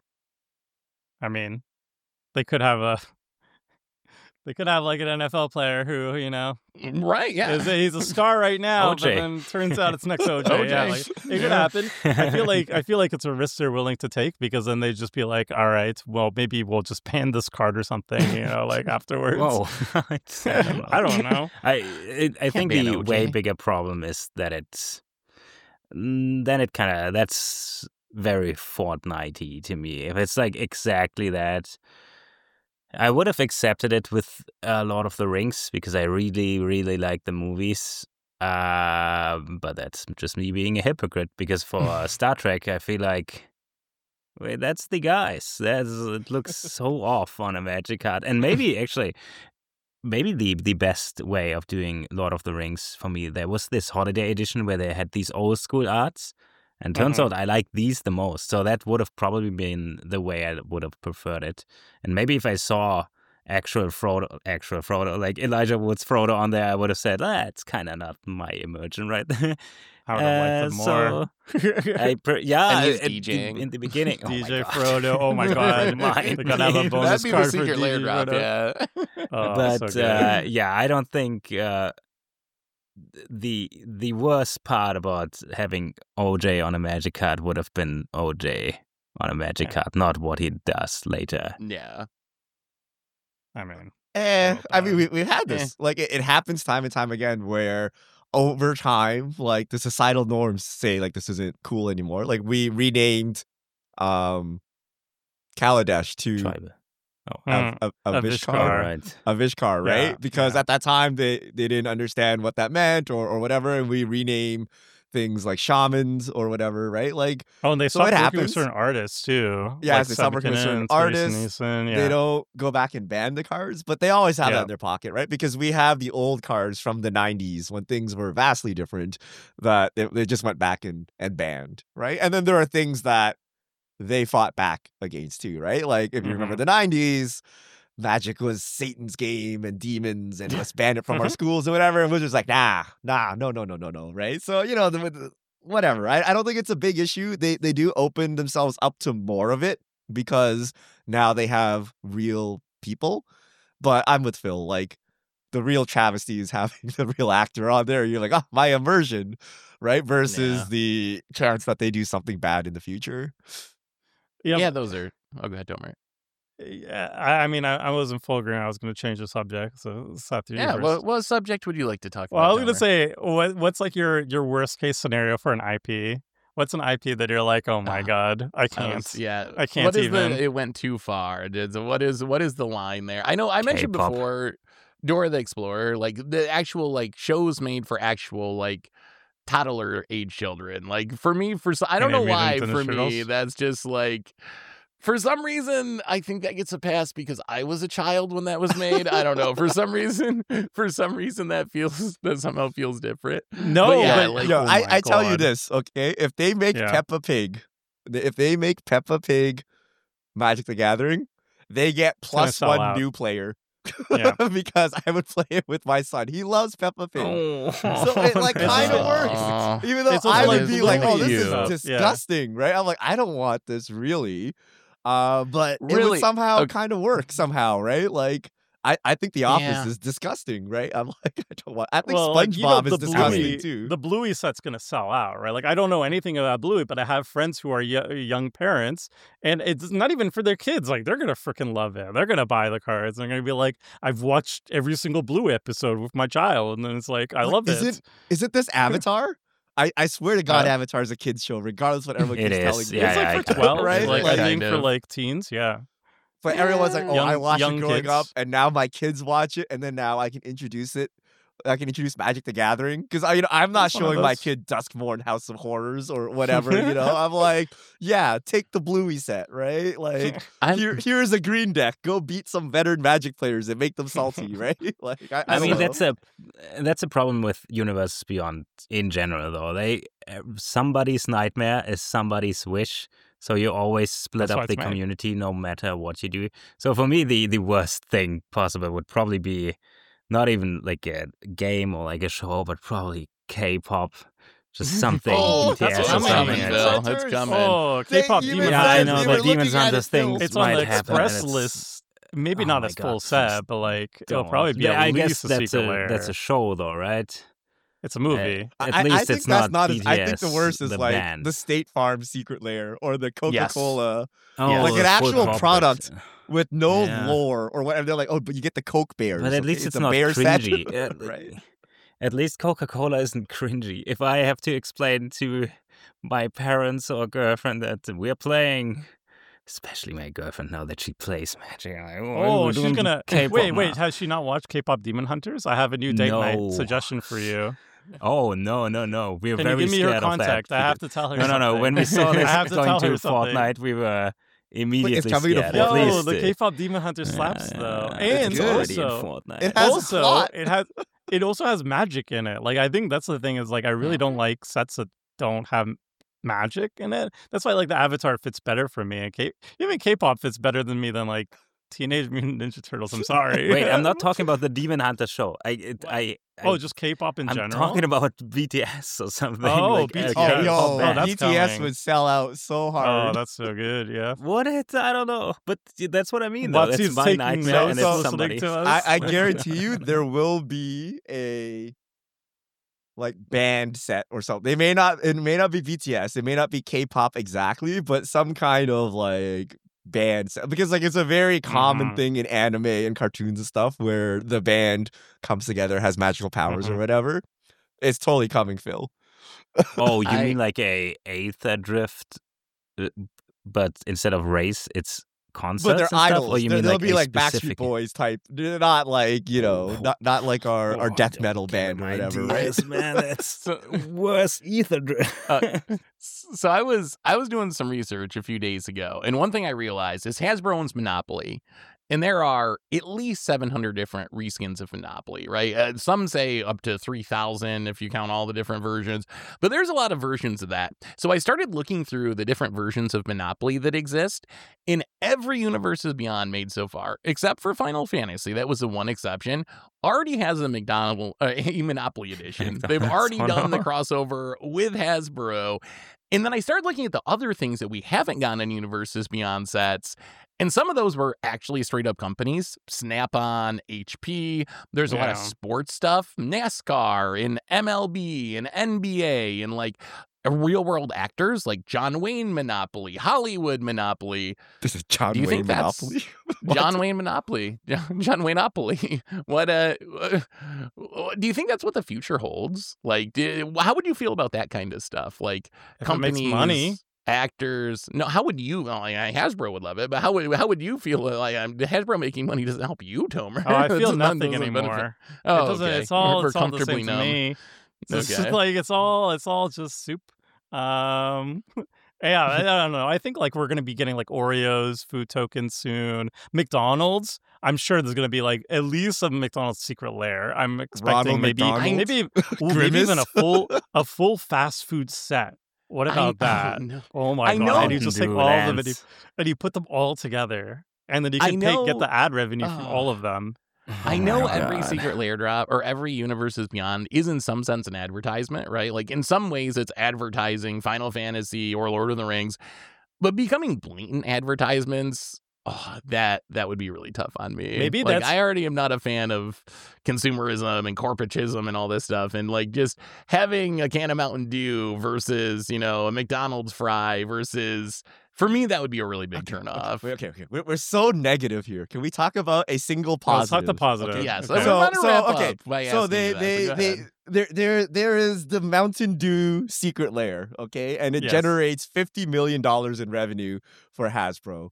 I mean, they could have a they could have like an N F L player who, you know, Right, yeah. is a, he's a star right now, O J. but then turns out it's next O J. O J. Yeah, like, it could Yeah. happen. I feel like I feel like it's a risk they're willing to take because then they just be like, all right, well, maybe we'll just ban this card or something, you know, like afterwards. Whoa. It's- I don't know. I don't know. I it, I think ban the O J. way bigger problem is that it's mm, then it kind of that's very Fortnite-y to me. If it's like exactly that, I would have accepted it with a lot of the Rings because I really really like the movies. Uh, but that's just me being a hypocrite because for Star Trek, I feel like. Wait, that's the guys. That's it looks so off on a Magic card, and maybe actually, maybe the the best way of doing Lord of the Rings for me, there was this holiday edition where they had these old school arts, and turns Mhm. out I like these the most. So that would have probably been the way I would have preferred it. And maybe if I saw actual Frodo, actual Frodo, like Elijah Wood's Frodo on there, I would have said, ah, it's kind of not my immersion right there. I would have liked it more. So I pre- yeah, And he's at- DJing. in the beginning. Oh my D J God. Frodo. Oh my god. Mind They gotta have a me. bonus That'd be card the for secret D J layer drop, Frodo. yeah. Oh, but so good. uh, yeah, I don't think uh, the the worst part about having O J on a Magic card would have been O J on a Magic Yeah. card, not what he does later. Yeah. I mean, Eh, Well I mean, done. we, we've had Eh. this. Like, it, it happens time and time again where over time, like, the societal norms say, like, this isn't cool anymore. Like, we renamed um Kaladesh to Tribe. Oh, Mm. a, a, a, A Vishkar. Vishkar. all right. A Vishkar, right? Yeah, Because yeah. at that time, they, they didn't understand what that meant or, or whatever. And we rename things like shamans or whatever, right? Like, oh, and they So stopped it working with happens. certain artists too. Yes, like they stopped working with Seb certain McKinnon, Teresa artists. Neeson, yeah. they don't go back and ban the cards, but they always have that Yeah. in their pocket, right? Because we have the old cards from the nineties when things were vastly different that they, they just went back and, and banned, right? And then there are things that they fought back against too, right? Like if you remember Mhm. the nineties, Magic was Satan's game and demons, and let's ban it from our schools or whatever. And we're just like, nah, nah, no, no, no, no, no, right? So, you know, the, the, whatever. I, I don't think it's a big issue. They they do open themselves up to more of it because now they have real people. But I'm with Phil. Like, the real travesty is having the real actor on there. You're like, oh, my immersion, right? Versus Yeah. the chance that they do something bad in the future. Yep. Yeah, those are. Oh, go ahead, Tomer. yeah, I, I mean, I, I was in full agreement. I was going to change the subject, so Seth, you Yeah, first. what, what subject would you like to talk Well, I about? was going to Delmer? say, what, what's like your your worst case scenario for an I P? What's an I P that you're like, oh my Ah, god, I I can't, was- yeah. I can't What is even. the? It went too far. Did what is what is the line there? I know I mentioned K-pop. before, Dora the Explorer, like the actual like shows made for actual like toddler age children. Like for me, for so- I don't know Teenage why. Mutant For Ninja me, Turtles? that's just like. For some reason, I think that gets a pass because I was a child when that was made. I don't know. For some reason, for some reason that feels that somehow feels different. No, yeah, but like- Yo, oh I, my I tell you God. this, okay? If they make Yeah. Peppa Pig, th- if they make Peppa Pig Magic the Gathering, they get gonna plus sell one out. new player. Yeah. Because I would play it with my son. He loves Peppa Pig. Oh. So it like It's kind of also- works. Aw. Even though It's also I would like be like, oh, this really is cute. Yeah. disgusting, right? I'm like, I don't want this really. Uh, but it would Really? somehow Okay. kind of work somehow, right? Like, I, I think The Office Yeah. is disgusting, right? I'm like, I don't want. I think Well, like, SpongeBob you know, is the disgusting Bluey, too. the Bluey set's gonna sell out, right? Like, I don't know anything about Bluey, but I have friends who are y- young parents, and it's not even for their kids. Like, they're gonna freaking love it. They're gonna buy the cards. They're gonna be like, I've watched every single Bluey episode with my child, and then it's like, I What, love is it. it- Isn't this Avatar? I, I swear to God, Huh? Avatar is a kid's show, regardless of what everyone It keeps is, telling me. yeah, It's like I for get it. twelve, Right? Like, Like- I think Kind for of. like teens, yeah. But everyone's like, oh, Young- I watched young it growing up, kids. and now my kids watch it, and then now I can introduce it. I can introduce Magic the Gathering because I, you know, I'm not It's one of showing my those- kid Duskmourn House of Horrors or whatever. You know, I'm like, yeah, take the Bluey set, right? Like, I'm- here, here's a green deck. Go beat some veteran Magic players and make them salty, right? Like, I, I, I don't mean, know. that's a that's a problem with Universes Beyond in general, though. They uh, somebody's nightmare is somebody's wish, so you always split That's why up the it's made. community no matter what you do. So for me, the the worst thing possible would probably be not even like a game or like a show, but probably K-pop, just something Oh, B T S that's or what I'm something. saying, like Phil. that. It's coming. Oh, They K-pop even Demon Yeah, said I Hunters. know, they but were Demons looking at Hunters it, Phil. things It's on might the happen. and express it's- list. Maybe Oh not my as full God, set, just but like it'll God. probably be Yeah, at I least guess a that's secret a layer. that's a show, though, right? It's a movie. Uh, At I, least I think it's that's not not as, I think the B T S, worst is the like band. the State Farm secret layer or the Yes. Coca-Cola Oh, like an the full actual corporate. product with no Yeah. lore or whatever. They're like, oh, but you get the Coke bears. But at okay? least it's, a not bear set. cringy. Uh, right? At least Coca-Cola isn't cringy. If I have to explain to my parents or girlfriend that we're playing, especially my girlfriend now that she plays Magic, I'm like, oh, Oh, we're she's doing gonna K-pop wait. Wait, now. has she not watched K-pop Demon Hunters? I have a new date No. night suggestion for you. Oh no, no, no! We're Can you very give me your scared of that. contact? I have because- to tell her. No, no, no. something. When we saw I this have to going tell to her something. Fortnite, we were immediately coming to scared. Fortnite. At Yo, least the uh, K-pop Demon Hunter slaps yeah, though, yeah, and it's good. already in also, Fortnite. It has a also plot. it has it also has magic in it. Like I think that's the thing is like I really don't like sets that don't have magic in it. That's why like the Avatar fits better for me, and K- even K-pop fits better than me than like Teenage Mutant Ninja Turtles. I'm sorry. Wait, I'm not talking about the Demon Hunter show. I, it, I, I Oh, just K-pop in I'm general. talking about B T S or something. Oh, like, B T S. Oh, actual yo, Oh, band. that's B T S coming. would sell out so Oh, hard. that's so good. Yeah. What it? I don't know, but that's what I mean. Though. What's That's he's my taking nightmare, notes and so- it's listening somebody. to us? I, I guarantee you there will be a like band set or something. They may not it may not be B T S, it may not be K-pop exactly, but some kind of like band set. Because like it's a very common Mhm. thing in anime and cartoons and stuff where the band comes together, has magical powers or Mhm. whatever. It's totally coming, Phil. Oh, you I- mean like a Aether Drift, uh, but instead of race, it's concerts But they're and stuff? idols. Or you They're- mean they'll like be a like specific... Backstreet Boys type. They're not like, you know, Oh. not not like our, our Oh, death don't metal give band him or whatever, right? ideas, man, that's So- worse Ether Drift. Uh, so I was I was doing some research a few days ago, and one thing I realized is Hasbro owns Monopoly, and there are at least seven hundred different reskins of Monopoly, right? Uh, some say up to three thousand if you count all the different versions, but there's a lot of versions of that. So I started looking through the different versions of Monopoly that exist in every Universes Beyond made so far, except for Final Fantasy. That was the one exception. Already has a McDonald, uh, a Monopoly edition. They've McDonald's, already oh done the no. crossover with Hasbro. And then I started looking at the other things that we haven't gotten in Universes Beyond sets. And some of those were actually straight up companies. Snap-on, H P. There's a lot of Yeah. sports stuff. NASCAR and M L B and N B A and like real world actors like John Wayne Monopoly, Hollywood Monopoly. This is John Do you Wayne think that's Monopoly. What? John Wayne Monopoly? John Wayneopoly. What uh, do you think that's what the future holds? Like, do, how would you feel about that kind of stuff? Like If it companies, makes money. actors. No, how would you? Well, like, Hasbro would love it, but how would how would you feel? Like um, Hasbro making money doesn't help you, Tomer. Oh, I It feel doesn't- nothing doesn't benefit- anymore. Oh, it doesn't. okay. It's all. We're It's all the comfortably same to numb. me. It's just Okay. like it's all. It's all just soup. Um. Yeah, I, I don't know. I think like we're gonna be getting like Oreos food tokens soon. McDonald's. I'm sure there's gonna be like at least a McDonald's secret lair. I'm expecting Ronald maybe McDonald? maybe ooh, maybe even a Grimace? full a full fast food set. What about I, that? Oh, no. Oh my I god! know. And you just take Mountain all Dew of them and you, Lands. and you put them all together, and then you I can pay, get know- the ad revenue from all Oh. of them. I Oh know my every God. secret lair drop or every Universes Beyond is in some sense an advertisement, right? Like in some ways it's advertising Final Fantasy or Lord of the Rings, but becoming blatant advertisements, oh, that that would be really tough on me. Maybe like that's- I already am not a fan of consumerism and corporatism and all this stuff, and like just having a can of Mountain Dew versus, you know, a McDonald's fry versus. For me, that would be a really big turn off. Okay, okay, okay. We're, we're so negative here. Can we talk about a single Well, let's positive? talk the positive. Okay. Yes, Okay. let's So, want to so wrap okay. up by So asking they, you that, they, but go they, ahead. there, there, there is the Mountain Dew secret lair, okay, and it Yes. generates fifty million dollars in revenue for Hasbro.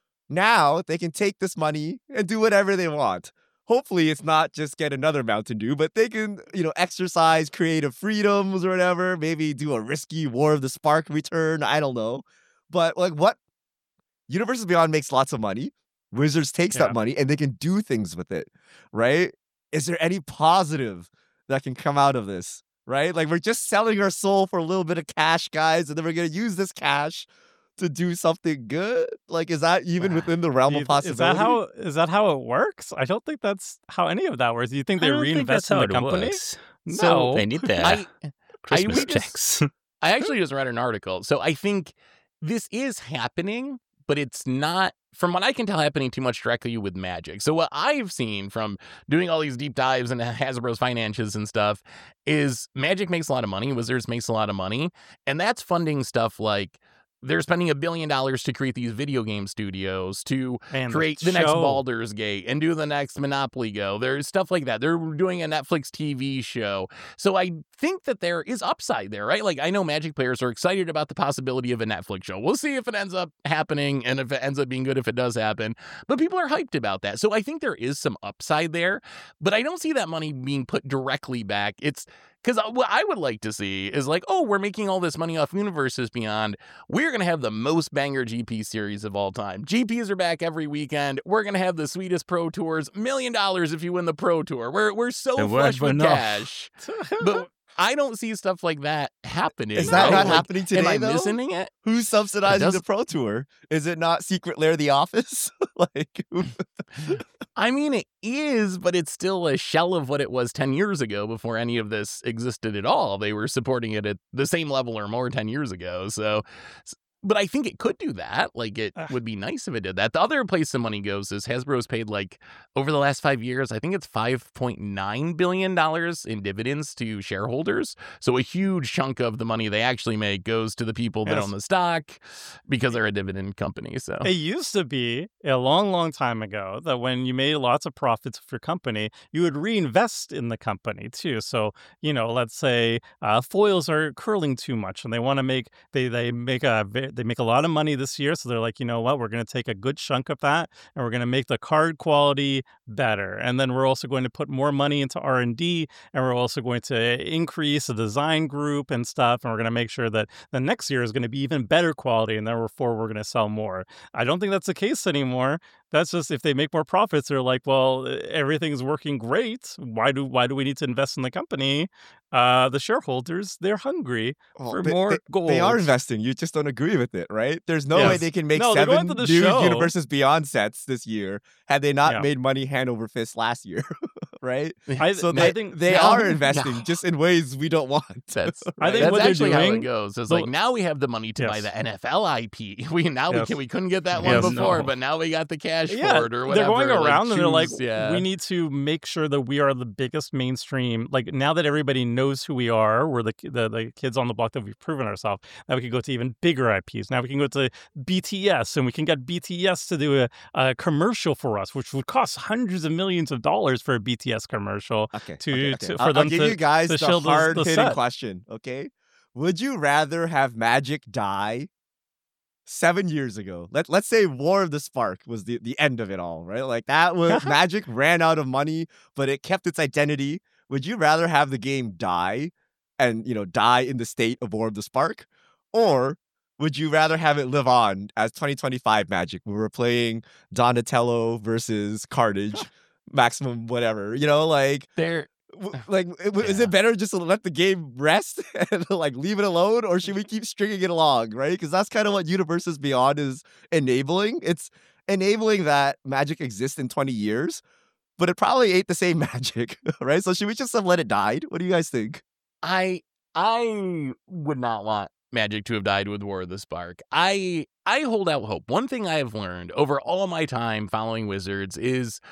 Now they can take this money and do whatever they want. Hopefully, it's not just get another Mountain Dew, but they can, you know, exercise creative freedoms or whatever. Maybe do a risky War of the Spark return. I don't know, but like, what? Universes Beyond makes lots of money. Wizards takes Yeah. that money and they can do things with it, right? Is there any positive that can come out of this, right? Like we're just selling our soul for a little bit of cash, guys, and then we're gonna use this cash to do something good. Like, is that even within the realm Do of you- possibility? Is that how is that how it works? I don't think that's how any of that works. Do you think I they don't think reinvest that's in how the it company? works. No. They need their I, Christmas we just- checks. I actually just read an article. So I think this is happening, but it's not, from what I can tell, happening too much directly with Magic. So what I've seen from doing all these deep dives into Hasbro's finances and stuff is Magic makes a lot of money, Wizards makes a lot of money, and that's funding stuff like they're spending a billion dollars to create these video game studios, to And create the next show. Baldur's Gate and do the next Monopoly Go. There's stuff like that. They're doing a Netflix T V show. So I think that there is upside there, right? Like I know Magic players are excited about the possibility of a Netflix show. We'll see if it ends up happening and if it ends up being good if it does happen. But people are hyped about that. So I think there is some upside there, but I don't see that money being put directly back. It's because what I would like to see is like, oh, we're making all this money off Universes Beyond. We're going to have the most banger G P series of all time. G Ps are back every weekend. We're going to have the sweetest pro tours. Million dollars if you win the pro tour. We're we're so The word flush with enough. cash. But I don't see stuff like that happening. Is that right? not Like, happening today, Am I though? missing it? Who's subsidizing does- the Pro Tour? Is it not Secret Lair The Office? like, who- I mean, it is, but it's still a shell of what it was ten years ago before any of this existed at all. They were supporting it at the same level or more ten years ago. So, but I think it could do that. Like, it Ugh. would be nice if it did that. The other place the money goes is Hasbro's paid, like, over the last five years, I think it's five point nine billion dollars in dividends to shareholders. So a huge chunk of the money they actually make goes to the people that Yes. own the stock because they're a dividend company. So It used to be a long, long time ago that when you made lots of profits for your company, you would reinvest in the company too. So, you know, let's say uh, foils are curling too much and they want to make, they, they make a, ve- they make a lot of money this year. So they're like, you know what, we're going to take a good chunk of that and we're going to make the card quality better. And then we're also going to put more money into R and D and we're also going to increase the design group and stuff. And we're going to make sure that the next year is going to be even better quality. And therefore we're going to sell more. I don't think that's the case anymore. That's just if they make more profits, they're like, well, everything's working great. Why do why do we need to invest in the company? Uh, the shareholders, they're hungry Well, for they, more they, gold. they are investing. You just don't agree with it, right? There's no way Yes. they can make No, they're going seven to the new show. Universes Beyond sets this year had they not Yeah. made money hand over fist last year. right? I, So I they, think they now- are investing now- just in ways we don't want. That's I think that's what they're actually how it doing- goes. It's the- like now we have the money to buy Yes. the N F L I P. We now we Yes. can we couldn't get that one Yes. before, No. but now we got the cash yeah, for it or whatever. they're going like, around and they're like, choose- yeah. we need to make sure that we are the biggest mainstream. Like now that everybody knows who we are, we're the the, the kids on the block that we've proven ourselves. Now we can go to even bigger I Ps. Now we can go to B T S and we can get B T S to do a, a commercial for us, which would cost hundreds of millions of dollars for a B T S commercial. Okay. To- okay, to- okay. for I'll, I'll them give to- you guys to the show the- the hard hitting set. question. Okay. Would you rather have Magic die seven years ago? Let Let's say War of the Spark was the, the end of it all, right? Like that was Magic ran out of money, but it kept its identity. Would you rather have the game die and you know die in the state of War of the Spark, or would you rather have it live on as twenty twenty-five Magic, where we're playing Donatello versus Carnage, maximum whatever, you know, like They're w- like w- is Yeah. it better just to let the game rest and like leave it alone, or should we keep stringing it along, right? Because that's kind of what Universes Beyond is enabling. It's enabling that Magic exists in twenty years, but it probably ain't the same Magic, right? So should we just have let it die? What do you guys think? I I would not want Magic to have died with War of the Spark. I I hold out hope. One thing I have learned over all my time following Wizards is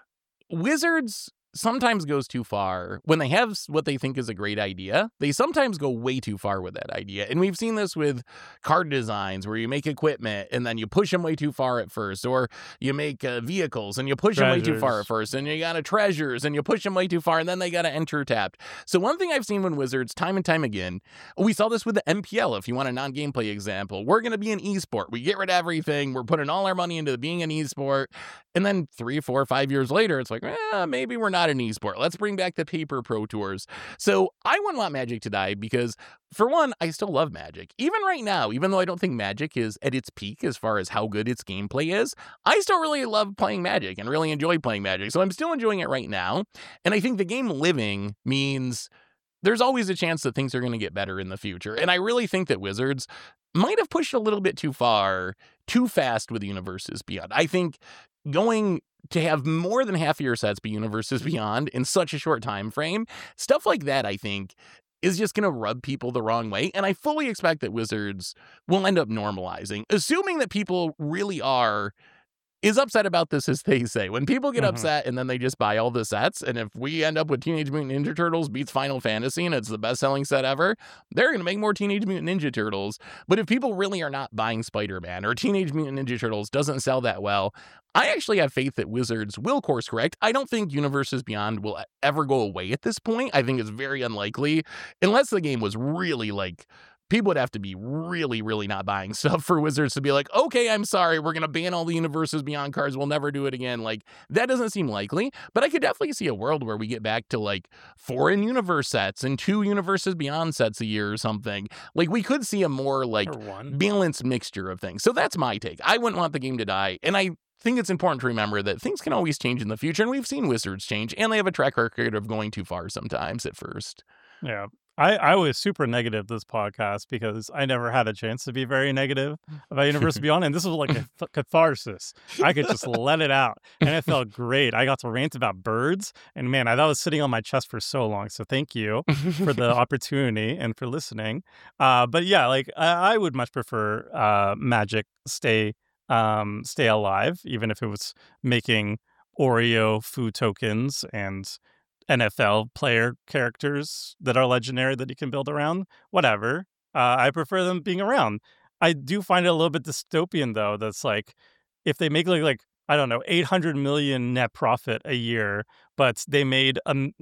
Wizards sometimes goes too far. When they have s- what they think is a great idea, they sometimes go way too far with that idea. And we've seen this with card designs where you make equipment and then you push them way too far at first, or you make uh, vehicles and you push them way too far Treasures. at first, and you got to treasures and you push them way too far, and then they got to enter tapped. So one thing I've seen when Wizards time and time again, we saw this with the M P L. If you want a non-gameplay example, we're going to be an esport. We get rid of everything. We're putting all our money into being an esport. And then three, four, five years later, it's like, eh, maybe we're not an esport. Let's bring back the paper pro tours. So I wouldn't want Magic to die because, for one, I still love Magic. Even right now, even though I don't think Magic is at its peak as far as how good its gameplay is, I still really love playing Magic and really enjoy playing Magic. So I'm still enjoying it right now. And I think the game living means there's always a chance that things are going to get better in the future. And I really think that Wizards might have pushed a little bit too far, too fast with Universes Beyond. I think going to have more than half of your sets be Universes Beyond in such a short time frame, stuff like that, I think, is just going to rub people the wrong way. And I fully expect that Wizards will end up normalizing, assuming that people really are is upset about this, as they say. When people get Mhm. upset and then they just buy all the sets, and if we end up with Teenage Mutant Ninja Turtles beats Final Fantasy and it's the best-selling set ever, they're going to make more Teenage Mutant Ninja Turtles. But if people really are not buying Spider-Man or Teenage Mutant Ninja Turtles doesn't sell that well, I actually have faith that Wizards will course correct. I don't think Universes Beyond will ever go away at this point. I think it's very unlikely, unless the game was really like, people would have to be really, really not buying stuff for Wizards to be like, okay, I'm sorry, we're going to ban all the Universes Beyond cards. We'll never do it again. Like, that doesn't seem likely, but I could definitely see a world where we get back to like four in universe sets and two Universes Beyond sets a year or something. Like, we could see a more like Or one. balanced mixture of things. So that's my take. I wouldn't want the game to die. And I think it's important to remember that things can always change in the future. And we've seen Wizards change, and they have a track record of going too far sometimes at first. Yeah. I, I was super negative this podcast because I never had a chance to be very negative about Universe Beyond. And this was like a th- catharsis. I could just let it out. And it felt great. I got to rant about birds. And man, I thought it was sitting on my chest for so long. So thank you for the opportunity and for listening. Uh, but yeah, like I, I would much prefer uh, Magic stay um, stay alive, even if it was making Oreo food tokens and N F L player characters that are legendary that you can build around. Whatever. Uh, I prefer them being around. I do find it a little bit dystopian, though. That's like, if they make like, like I don't know, eight hundred million net profit a year, but they made um,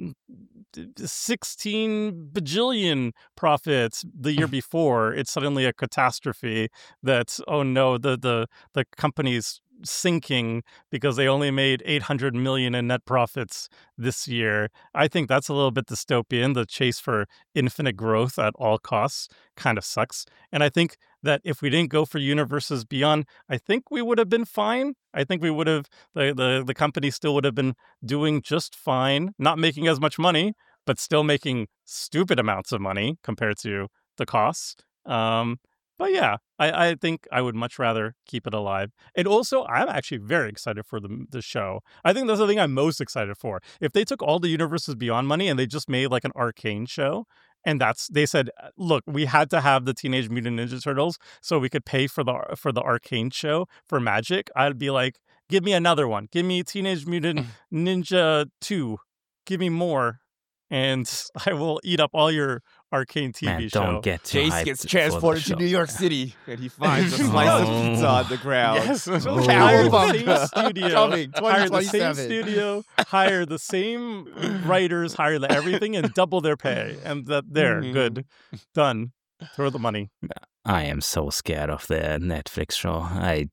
sixteen bajillion profits the year before, it's suddenly a catastrophe that, oh no, the, the, the company's sinking because they only made eight hundred million in net profits this year. I think that's a little bit dystopian. The chase for infinite growth at all costs kind of sucks. And I think that if we didn't go for Universes Beyond, I think we would have been fine. I think we would have, the, the, the company still would have been doing just fine, not making as much money, but still making stupid amounts of money compared to the costs. Um, But yeah, I, I think I would much rather keep it alive. And also, I'm actually very excited for the the show. I think that's the thing I'm most excited for. If they took all the Universes Beyond money and they just made like an Arcane show, and that's they said, look, we had to have the Teenage Mutant Ninja Turtles so we could pay for the for the Arcane show for Magic, I'd be like, give me another one. Give me Teenage Mutant Ninja two. Give me more. And I will eat up all your Arcane T V Man, show. don't get too Jace hyped gets for the transported to show. New York City and he finds a slice of Oh. pizza on the ground. Yes, Oh. hire the Cowabunga. same studio, Coming hire the same twenty twenty-seven. studio, hire the same writers, hire the everything, and double their pay. And that there, Mhm. good, done. Throw the money. I am so scared of the Netflix show. I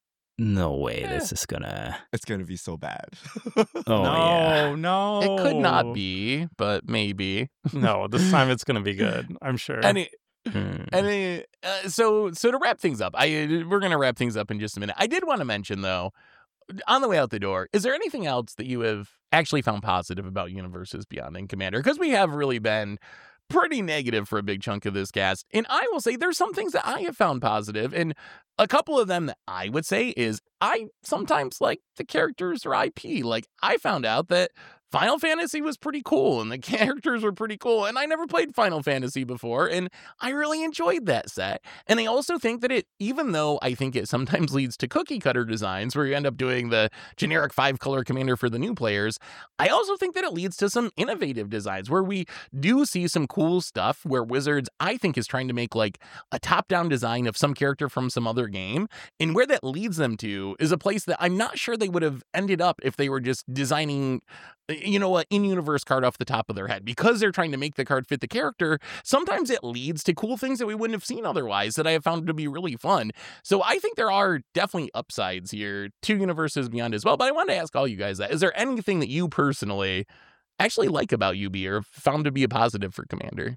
no way Yeah. this is gonna. It's gonna be so bad. Oh no, yeah. no, It could not be, but maybe. No, this time it's gonna be good. I'm sure. Any, Hmm. any, uh, so so to wrap things up, I we're gonna wrap things up in just a minute. I did want to mention though, on the way out the door, is there anything else that you have actually found positive about Universes Beyond and Commander? Because we have really been pretty negative for a big chunk of this cast. And I will say there's some things that I have found positive, and a couple of them that I would say is I sometimes like the characters or I P. Like, I found out that Final Fantasy was pretty cool and the characters were pretty cool, and I never played Final Fantasy before, and I really enjoyed that set. And I also think that it, even though I think it sometimes leads to cookie cutter designs where you end up doing the generic five color commander for the new players, I also think that it leads to some innovative designs where we do see some cool stuff where Wizards, I think, is trying to make like a top down design of some character from some other game. And where that leads them to is a place that I'm not sure they would have ended up if they were just designing, you know, an in-universe card off the top of their head. Because they're trying to make the card fit the character, sometimes it leads to cool things that we wouldn't have seen otherwise that I have found to be really fun. So I think there are definitely upsides here to Universes Beyond as well. But I wanted to ask all you guys that. Is there anything that you personally actually like about U B or found to be a positive for Commander?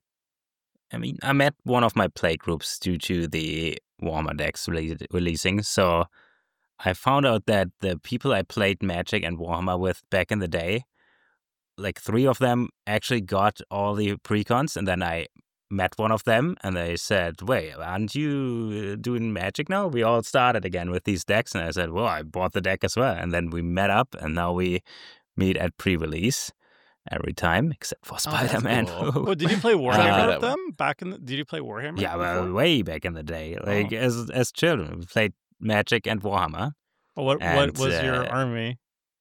I mean, I met one of my play groups due to the Warhammer decks rele- releasing, so I found out that the people I played Magic and Warhammer with back in the day, like three of them actually got all the precons, and then I met one of them, and they said, "Wait, aren't you doing Magic now?" We all started again with these decks, and I said, "Well, I bought the deck as well," and then we met up, and now we meet at pre-release every time, except for that's Spider-Man. cool. Oh, did you play Warhammer Uh, with them back in? The, did you play Warhammer? Yeah, well, before? way back in the day, like Oh. as as children, we played Magic and Warhammer, Oh, what what and, was your uh, army?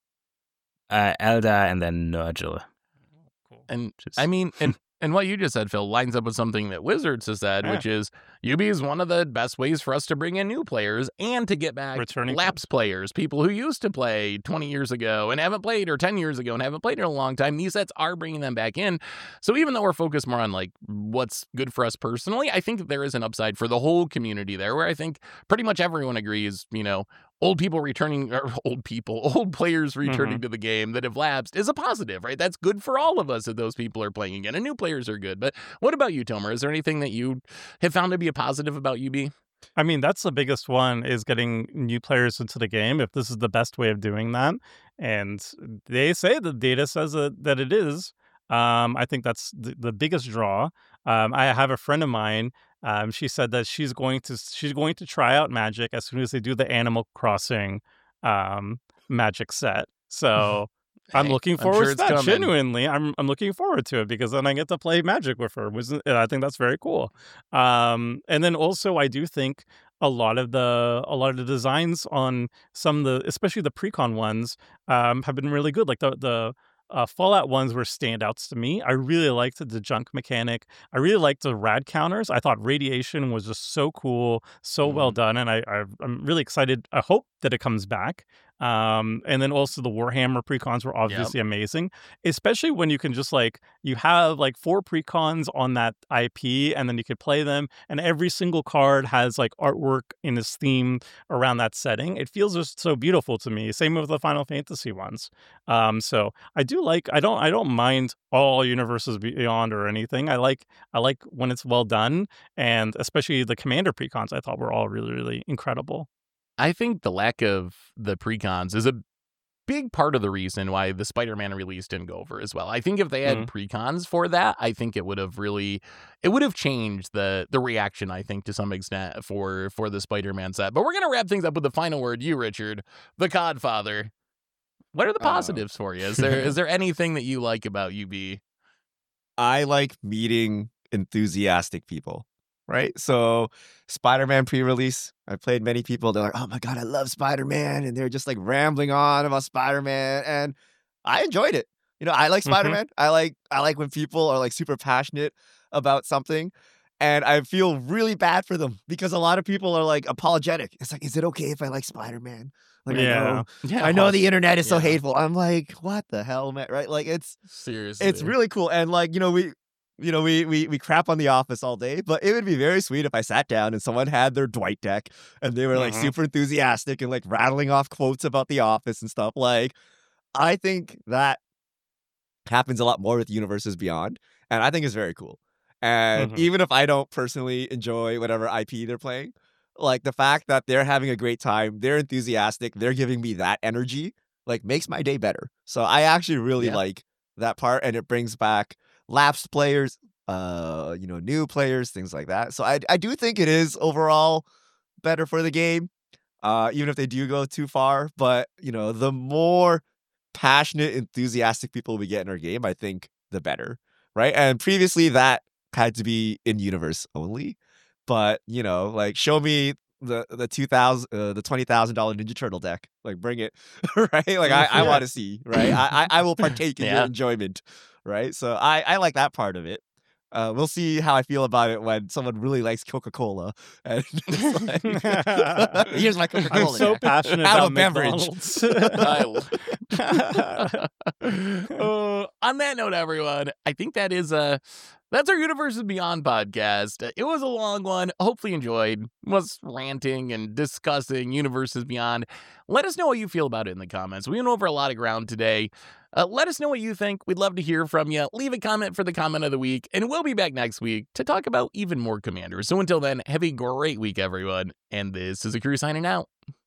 uh, Eldar, and then Nurgle. Cool. And Just, I mean, and and what you just said, Phil, lines up with something that Wizards has said, Yeah. which is U B is one of the best ways for us to bring in new players and to get back Returning lapsed players, people who used to play twenty years ago and haven't played, or ten years ago and haven't played in a long time. These sets are bringing them back in. So even though we're focused more on like what's good for us personally, I think that there is an upside for the whole community there, where I think pretty much everyone agrees, you know, old people returning, or old people, old players returning to the game that have lapsed is a positive, right? That's good for all of us if those people are playing again, and new players are good. But what about you, Tomer? Is there anything that you have found to be a positive about U B? I mean, that's the biggest one, is getting new players into the game, if this is the best way of doing that. And they say the data says that, that it is. Um, I think that's the, the biggest draw. Um, I have a friend of mine. Um, she said that she's going to she's going to try out Magic as soon as they do the Animal Crossing um, Magic set. So I'm Hey, looking I'm forward sure to it's that. coming. Genuinely, I'm I'm looking forward to it because then I get to play Magic with her. Which is- I think that's very cool. Um, and then also, I do think a lot of the a lot of the designs on some of the, especially the precon ones, um, have been really good. Like the the uh, Fallout ones were standouts to me. I really liked the junk mechanic. I really liked the rad counters. I thought radiation was just so cool, so well Mhm. done, and I, I I'm really excited. I hope that it comes back. Um, and then also the Warhammer precons were obviously amazing, especially when you can just like, you have like four precons on that I P, and then you could play them, and every single card has like artwork in its theme around that setting. It feels just so beautiful to me. Same with the Final Fantasy ones. Um, so I do like, I don't, I don't mind all Universes Beyond or anything. I like, I like when it's well done, and especially the Commander precons I thought were all really, really incredible. I think the lack of the precons is a big part of the reason why the Spider-Man release didn't go over as well. I think if they had Mm. pre-cons for that, I think it would have really, it would have changed the the reaction, I think, to some extent for for the Spider-Man set. But we're gonna wrap things up with the final word. You, Richard, the Codfather. What are the Uh, positives for you? Is there is there anything that you like about U B? I like meeting enthusiastic people, right? So, Spider-Man pre-release, I played many people. They're like, "Oh my god, I love Spider-Man," and they're just like rambling on about Spider-Man, and I enjoyed it. You know, I like Mhm. Spider-Man. I like I like when people are like super passionate about something, and I feel really bad for them because a lot of people are like apologetic. It's like, "Is it okay if I like Spider-Man?" Like, I Yeah. know, Yeah, I know the internet is so yeah. hateful. I'm like, "What the hell, man?" Right? Like, it's seriously, it's really cool. And like, you know, we you know, we we we crap on The Office all day, but it would be very sweet if I sat down and someone had their Dwight deck and they were like Mhm. super enthusiastic and like rattling off quotes about The Office and stuff. Like, I think that happens a lot more with Universes Beyond, and I think it's very cool. And Mhm. even if I don't personally enjoy whatever I P they're playing, like the fact that they're having a great time, they're enthusiastic, they're giving me that energy, like makes my day better. So I actually really Yeah. like that part, and it brings back lapsed players, uh, you know, new players, things like that. So I I do think it is overall better for the game, uh, even if they do go too far. But you know, the more passionate, enthusiastic people we get in our game, I think the better, right? And previously that had to be in universe only, but you know, like show me the the two thousand uh, the twenty thousand dollar Ninja Turtle deck, like bring it, right? Like I I Yeah. want to see, right? I, I I will partake in your Yeah. enjoyment, right? So I I like that part of it. Uh, we'll see how I feel about it when someone really likes Coca Cola and it's like, here's my Coca I'm Cola. so passionate Have about a beverage. McDonald's. I uh, on that note, everyone, I think that is uh that's our Universes Beyond podcast. It was a long one. Hopefully you enjoyed us ranting and discussing Universes Beyond. Let us know what you feel about it in the comments. We went over a lot of ground today. Uh, let us know what you think. We'd love to hear from you. Leave a comment for the comment of the week, and we'll be back next week to talk about even more commanders. So until then, have a great week, everyone. And this is a crew signing out.